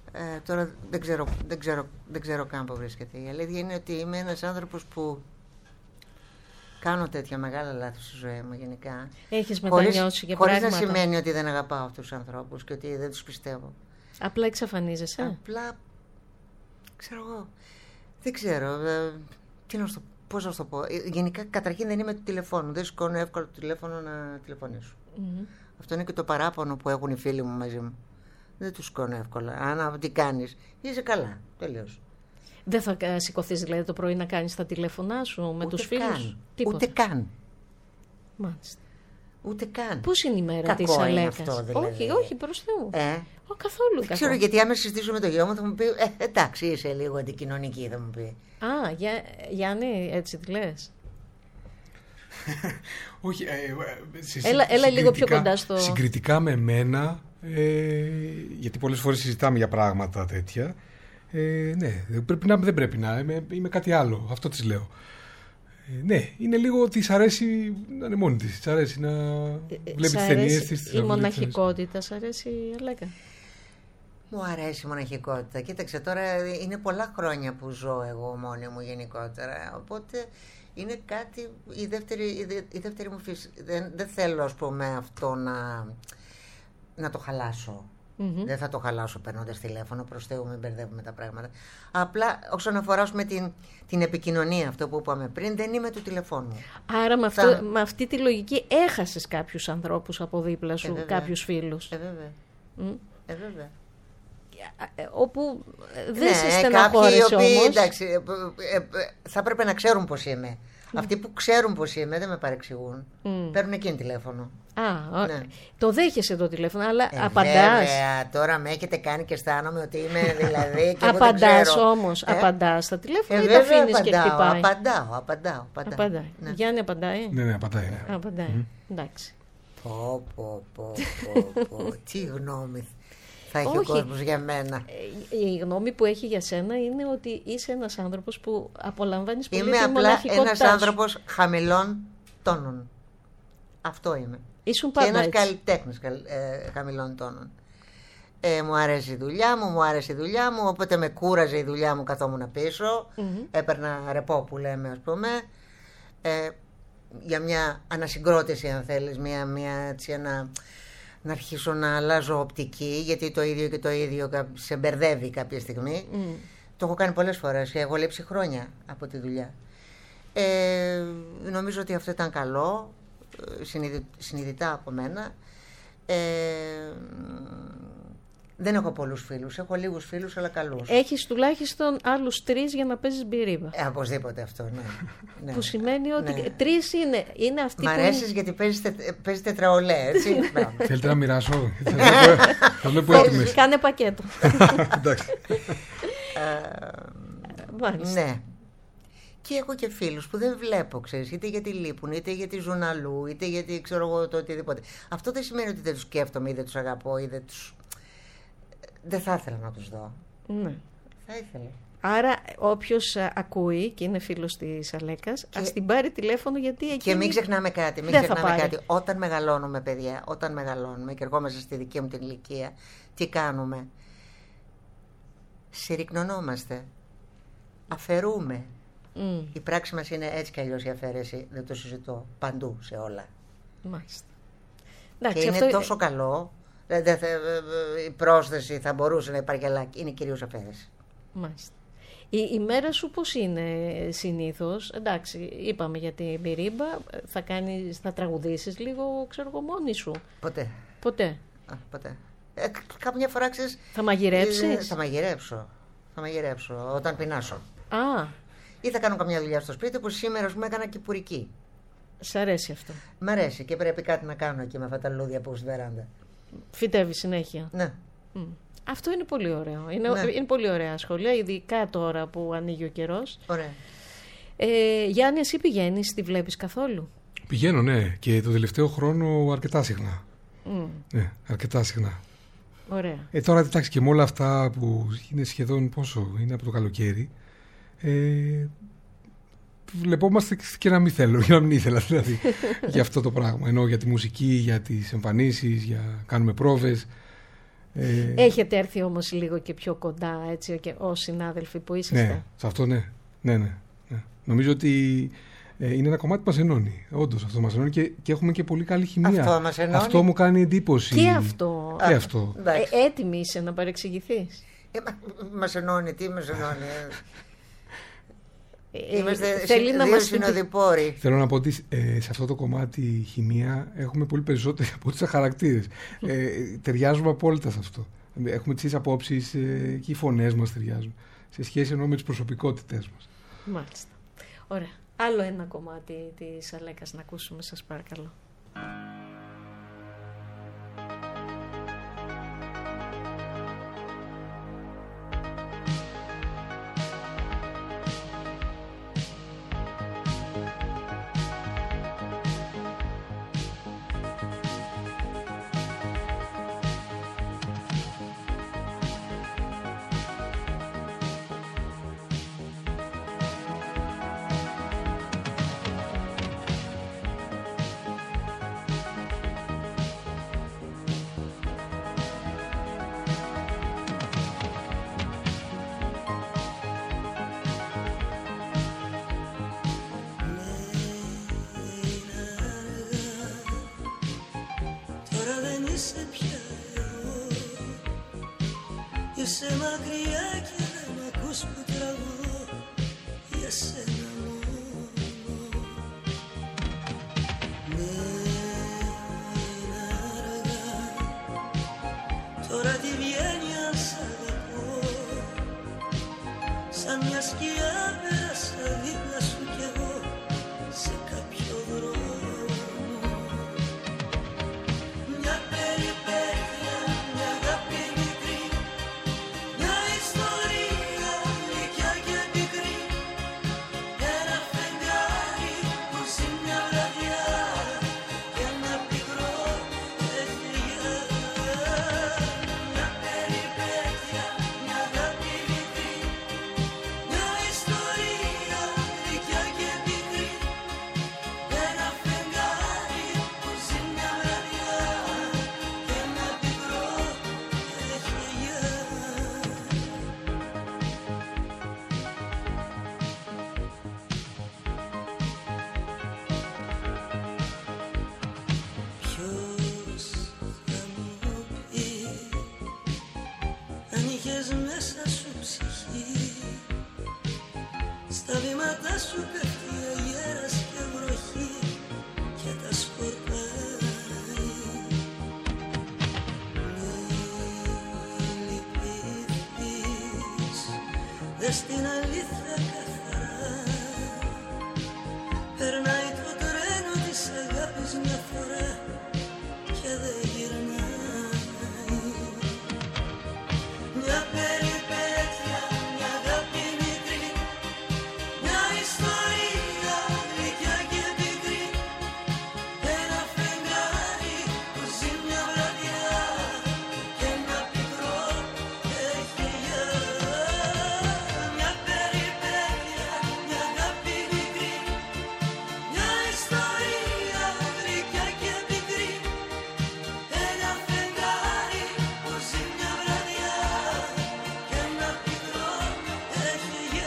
Ε, τώρα δεν ξέρω, δεν, ξέρω, δεν ξέρω καν που βρίσκεται. Η αλήθεια είναι ότι είμαι ένας άνθρωπος που κάνω τέτοια μεγάλα λάθη στη ζωή μου γενικά. Έχεις μετανιώσει και χωρίς πράγματα. Χωρίς να σημαίνει ότι δεν αγαπάω αυτούς τους ανθρώπους και ότι δεν τους πιστεύω. Απλά εξαφανίζεσαι. Απλά, ξέρω εγώ, δεν ξέρω, ε, τι να στο, πώς να σου το πω. Ε, γενικά, καταρχήν δεν είμαι του τηλεφώνου, δεν σηκώνω εύκολα το τηλέφωνο να τηλεφωνήσω. Mm-hmm. Αυτό είναι και το παράπονο που έχουν οι φίλοι μου μαζί μου. Δεν τους σηκώνω εύκολα. Αν τι κάνεις, είσαι καλά, τελείως. Δεν θα σηκωθείς δηλαδή το πρωί να κάνεις τα τηλέφωνά σου με ούτε τους φίλους? Καν. Ούτε καν. Μάλιστα. Ούτε καν. Πώς είναι η μέρα κακό της Αλέκας? Αυτό, δηλαδή. Όχι, όχι, προς Θεού. Ε. Ο, καθόλου κακό. Ξέρω, γιατί άμα συζητήσω με το γιο μου θα μου πει ε, εντάξει, είσαι λίγο αντικοινωνική, θα μου πει. Α, για, Γιάννη, έτσι τη λες? Όχι, ε, σε, έλα, έλα λίγο πιο κοντά στο... Συγκριτικά με μένα, ε, γιατί πολλές φορές συζητάμε για πράγματα τέτοια, ε, ναι, πρέπει να, δεν πρέπει να, είμαι, είμαι κάτι άλλο, αυτό της λέω. Ε, ναι, είναι λίγο ότι της αρέσει να είναι μόνη της, της αρέσει να βλέπει τις ταινίες της. Η μοναχικότητα σ' αρέσει, Αλέκα? Μου αρέσει η μοναχικότητα. Κοίταξε, τώρα είναι πολλά χρόνια που ζω εγώ μόνη μου γενικότερα, οπότε είναι κάτι, η δεύτερη, η δε, η δεύτερη μου φύση. Δεν, δεν θέλω, ας πούμε, αυτό να, να το χαλάσω. Mm-hmm. Δεν θα το χαλάσω παίρνοντας τηλέφωνο, προς Θεού μην μπερδεύουμε τα πράγματα. Απλά όσον αφορά με την, την επικοινωνία, αυτό που είπαμε πριν, δεν είμαι του τηλεφώνου. Άρα με, αυτό, θα... με αυτή τη λογική έχασες κάποιους ανθρώπους από δίπλα σου, ε, κάποιους φίλους. Ε, βέβαια. Mm. Ε, βέβαια. Όπου δεν ναι, σε στεναχώρησε όμως. Εντάξει, ε, ε, θα έπρεπε να ξέρουν πώς είμαι. Mm. Αυτοί που ξέρουν πώς είμαι δεν με παρεξηγούν. Mm. Παίρνουν εκείνη τηλέφωνο. Α, ναι. Το δέχεσαι το τηλέφωνο, αλλά ε, απαντάς. Βέβαια, τώρα με έχετε κάνει και αισθάνομαι ότι είμαι δηλαδή και απαντάς όμως, ε? απαντάς στα τηλέφωνα ε, ή τα αφήνεις και χτυπάει? Απαντάω, απαντάω, απαντάω. Απαντάει. Ναι. Γιάννη απαντάει? Ναι, ναι, απαντάει. Ναι. Απαντάει, mm. εντάξει. Πω, πω, πω, πω, πω. Τι γνώμη θα έχει ο κόσμος για μένα? Η γνώμη που έχει για σένα είναι ότι είσαι ένας άνθρωπος που απολαμβάνεις πολύ είμαι τη μοναχικότητά σου. Είμαι απλά ένας άνθρωπος χαμηλών τόνων. Αυτό είμαι. Ήσουν πάντα και ένας έτσι. καλλιτέχνης ε, χαμηλών τόνων. Ε, μου άρεσε η δουλειά μου, μου άρεσε η δουλειά μου, οπότε με κούραζε η δουλειά μου, καθόμουν πίσω, mm-hmm. έπαιρνα ρεπό που λέμε, ας πούμε, ε, για μια ανασυγκρότηση, αν θέλεις, μια, μια, έτσι, ένα, να αρχίσω να αλλάζω οπτική, γιατί το ίδιο και το ίδιο σε μπερδεύει κάποια στιγμή. Mm. Το έχω κάνει πολλές φορές και έχω λείψει χρόνια από τη δουλειά. Ε, νομίζω ότι αυτό ήταν καλό, συνειδη, συνειδητά από μένα. Ε, δεν έχω πολλούς φίλους, έχω λίγους φίλους αλλά καλούς. Έχεις τουλάχιστον άλλους τρεις για να παίζεις μπυρίμπα. Ε, οπωσδήποτε αυτό, ναι. ναι. Που σημαίνει ότι ναι. τρεις είναι, είναι αυτοί Μ' που... Μ' αρέσεις είναι... γιατί παίζεις, τε, παίζεις τετραολέ, έτσι. Θέλετε να μοιράσω? Θα βλέπω έτοιμες. Κάνε πακέτο. Εντάξει. Ναι. Και έχω και φίλους που δεν βλέπω, ξέρεις, είτε γιατί λείπουν, είτε γιατί ζουν αλλού, είτε γιατί ξέρω εγώ το οτιδήποτε. Αυτό δεν σημαίνει ότι δεν τους σκέφτομαι ή δεν τους αγαπώ ή δεν τους... Δεν θα ήθελα να τους δω. Ναι. Θα ήθελα. Άρα όποιος ακούει και είναι φίλος της Αλέκας, και... ας την πάρει τηλέφωνο γιατί εκείνη... Και μην ξεχνάμε κάτι, μην ξεχνάμε κάτι. Όταν μεγαλώνουμε, παιδιά, όταν μεγαλώνουμε και ερχόμαστε στη δική μου την ηλικία, τι κάνουμε? Συρρυκνωνόμαστε. Αφαιρούμε. Mm. Η πράξη μας είναι έτσι κι αλλιώς η αφαίρεση, δεν το συζητώ, παντού σε όλα. Μάλιστα. Και Εντάξει, είναι αυτό... τόσο καλό, δε, δε, η πρόσθεση θα μπορούσε να υπάρχει, αλλά είναι κυρίως αφαίρεση. Μάλιστα. Η, η μέρα σου πώς είναι συνήθως? Εντάξει, είπαμε για την μπυρίμπα, θα, κάνεις, θα τραγουδήσεις λίγο, ξέρω εγώ, μόνη σου. Ποτέ. Ποτέ. Α, ποτέ. Ε, κάποια φορά ξέρεις... Θα μαγειρέψεις? Ε, θα μαγειρέψω. Θα μαγειρέψω όταν πεινάσω. Α. Ή θα κάνω καμιά δουλειά στο σπίτι που σήμερα μου έκανα κυπουρική. Σ' αρέσει αυτό? Μ' αρέσει και πρέπει κάτι να κάνω εκεί με αυτά τα λούδια που έχω στη βεράντα. Φυτεύει συνέχεια? Ναι. Mm. Αυτό είναι πολύ ωραίο. Είναι, ναι. είναι πολύ ωραία σχόλια, ειδικά τώρα που ανοίγει ο καιρός. Ωραία. Ε, Γιάννη, εσύ πηγαίνεις, τη βλέπεις καθόλου? Πηγαίνω, ναι, και το τελευταίο χρόνο αρκετά συχνά. Mm. Ναι, αρκετά συχνά. Ωραία. Ε, τώρα, εντάξει, και με όλα αυτά που είναι σχεδόν πόσο είναι από το καλοκαίρι, ε, βλεπόμαστε και να μην θέλω, για να μην ήθελα δηλαδή για αυτό το πράγμα. Ενώ για τη μουσική, για τις εμφανίσεις, για κάνουμε πρόβες. Ε, Έχετε έρθει όμως λίγο και πιο κοντά, έτσι, και ως συνάδελφοι που είσαστε. Ναι, σε αυτό ναι. ναι, ναι, ναι. Νομίζω ότι ε, είναι ένα κομμάτι που μας ενώνει. Όντως αυτό μας ενώνει και, και έχουμε και πολύ καλή χημεία. Αυτό μας ενώνει. Αυτό μου κάνει εντύπωση. Και αυτό. Και αυτό. Ε, έτοιμη είσαι να παρεξηγηθείς? Ε, μας ενώνει, τι μας ενώνει. Ε, Είμαστε θέλει συ, να δύο μας συνοδοιπόροι. Θέλω να πω ότι ε, σε αυτό το κομμάτι χημεία έχουμε πολύ περισσότεροι από τις χαρακτήρες. Ε, ταιριάζουμε απόλυτα σε αυτό. Έχουμε τις απόψεις ε, και οι φωνές μας ταιριάζουν. Σε σχέση εννοώ με τις προσωπικότητές μας. Μάλιστα. Ωραία. Άλλο ένα κομμάτι της Αλέκας να ακούσουμε, σας παρακαλώ. Είσαι μακριά και δεν μ' ακούς που τραγουδώ για σένα μόνο. Ναι, είναι αργά, τώρα τι βγαίνει αν σ' αγαπώ. Σαν μια σκιά πέρασα δίπλα σου κι εγώ σε κάποιο δρόμο. Μια περιπέτεια, μια αγάπη μικρή, μια ιστορία γλυκιά και πικρή, ένα φεγγάρι που ζει μια βραδιά και ένα πικρό έφυγε. Μια περιπέτεια, μια αγάπη μικρή, μια ιστορία γλυκιά και πικρή, ένα φεγγάρι που ζει μια βραδιά και ένα πικρό έφυγε. Ποιος θα μου πει αν είχες μέσα σου ψυχή, στα βήματα σου πέφτει αγέρας και βροχή και τα σκορπάει. Μη λυπηθείς, δες την αλήθεια καθαρά, περνάει το τρένο της αγάπης μια φορά και δεν γυρνάει. Μια περιπέτεια, μια αγάπη μικρή, μια ιστορία γλυκιά και πικρή, ένα φεγγάρι που ζει μια βραδιά και ένα πικρό έφυγε. Μια περιπέτεια, μια αγάπη μικρή, μια ιστορία γλυκιά και πικρή, ένα φεγγάρι που ζει μια βραδιά και ένα πικρό έφυγε.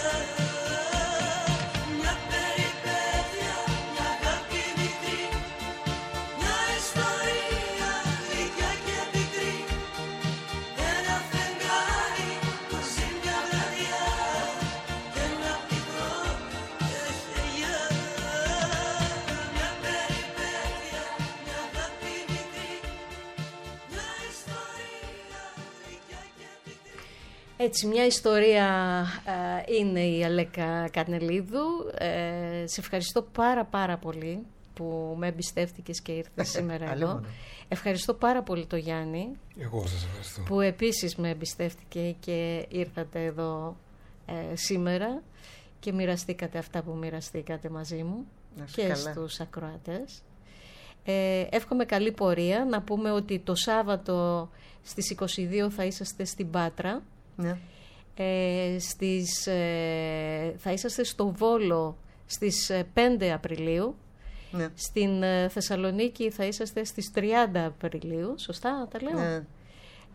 Μια περιπέτεια, μια αγάπη μικρή, μια ιστορία γλυκιά και πικρή, ένα φεγγάρι που ζει μια βραδιά και ένα πικρό έφυγε. Μια περιπέτεια, μια αγάπη μικρή, μια ιστορία γλυκιά και πικρή. Έτσι, μια ιστορία ε, είναι η Αλέκα Καρνελίδου. Ε, σε ευχαριστώ πάρα πάρα πολύ που με εμπιστεύτηκες και ήρθες σήμερα εδώ. Αλλήμον. Ευχαριστώ πάρα πολύ το Γιάννη Εγώ σας ευχαριστώ. που επίσης με εμπιστεύτηκε και ήρθατε εδώ ε, σήμερα και μοιραστήκατε αυτά που μοιραστήκατε μαζί μου Να είσαι και καλά. στους ακροατές. Ε, εύχομαι καλή πορεία. Να πούμε ότι το Σάββατο στις είκοσι δύο θα είσαστε στην Πάτρα. Ναι. Ε, στις, ε, θα είσαστε στο Βόλο στις ε, πέντε Απριλίου. Ναι. Στην ε, Θεσσαλονίκη θα είσαστε στις τριάντα Απριλίου. Σωστά τα λέω? Ναι.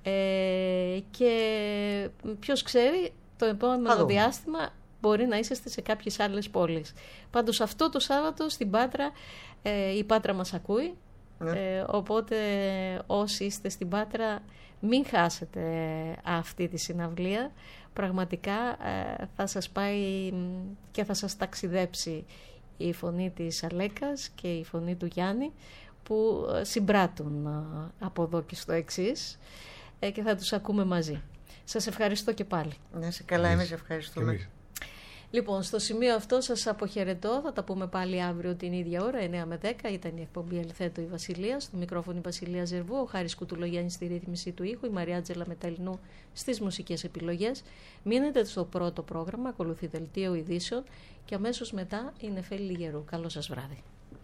Ε, και ποιος ξέρει, το επόμενο διάστημα μπορεί να είσαστε σε κάποιες άλλες πόλεις. Πάντως αυτό το Σάββατο στην Πάτρα, ε, η Πάτρα μας ακούει, ναι. ε, οπότε όσοι είστε στην Πάτρα μην χάσετε αυτή τη συναυλία. Πραγματικά ε, θα σας πάει και θα σας ταξιδέψει η φωνή της Αλέκας και η φωνή του Γιάννη, που συμπράττουν από εδώ και στο εξής, ε, και θα τους ακούμε μαζί. Σας ευχαριστώ και πάλι. Να είσαι καλά, εμείς ευχαριστούμε. Εμείς. Λοιπόν, στο σημείο αυτό σας αποχαιρετώ. Θα τα πούμε πάλι αύριο την ίδια ώρα, εννιά με δέκα. Ήταν η εκπομπή Ελθέτω η Βασιλεία. Στο μικρόφωνο η Βασιλεία Ζερβού, ο Χάρης Κουτουλογιάννης στη ρύθμιση του ήχου, η Μαριάτζελα Μεταλλινού στις μουσικές επιλογές. Μείνετε στο πρώτο πρόγραμμα, ακολουθεί δελτίο ειδήσεων και αμέσως μετά η Νεφέλη Λιγερού. Καλό σας βράδυ.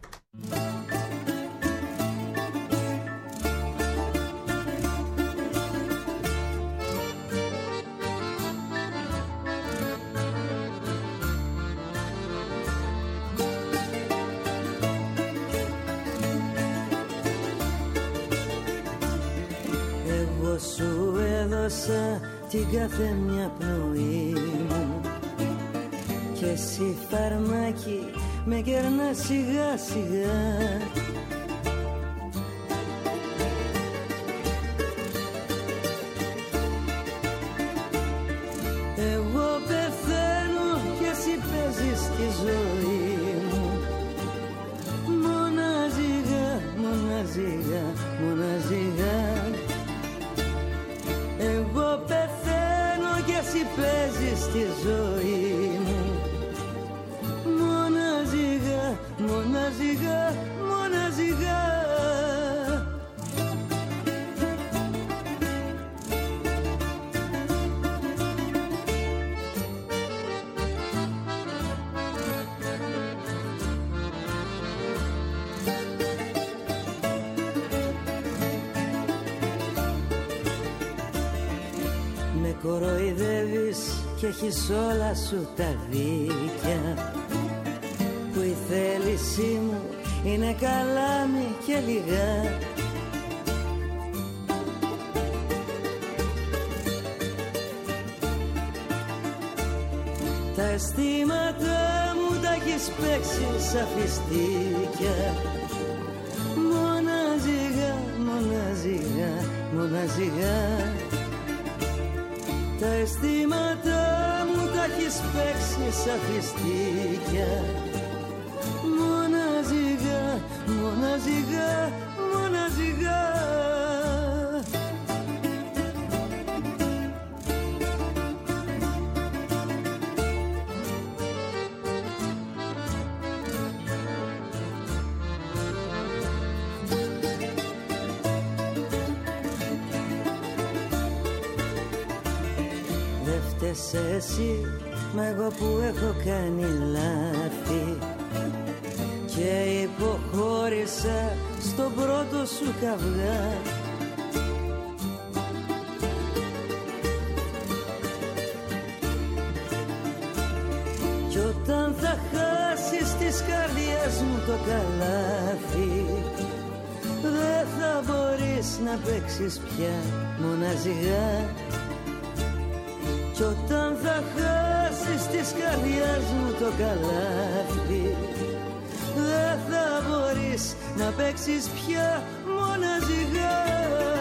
Σου έδωσα την κάθε μια πνοή μου και εσύ φαρμάκι με κερνά σιγά σιγά. Εγώ πεθαίνω και εσύ παίζεις τη ζωή μου. Μοναζιγά, μοναζιγά, μοναζιγά. Εγώ πεθαίνω κι εσύ παίζεις τη ζωή μου. Μοναζιγά, μοναζιγά, μοναζιγά. Κοροϊδεύεις και έχεις όλα σου τα δίκια, που η θέλησή μου είναι καλάμι και λιγά. Τα αισθήματά μου τα έχεις παίξει σαν φιστίκια. Μοναζιγά, μοναζιγά, μοναζιγά. Τα αισθήματά μου τα έχεις παίξει σαν φιστίκια. Μοναζιγά, μοναζιγά, μοναζιγά. Εσύ, μα εγώ που έχω κάνει λάθη και υποχώρησα στον πρώτο σου καυγά. Κι όταν θα χάσεις της καρδιάς μου το καλάθι, δεν θα μπορείς να παίξεις πια μοναζιγά. Κι όταν θα χάσεις της καρδιάς μου το καλάθι, δεν θα μπορείς να παίξεις πια μοναζιγά.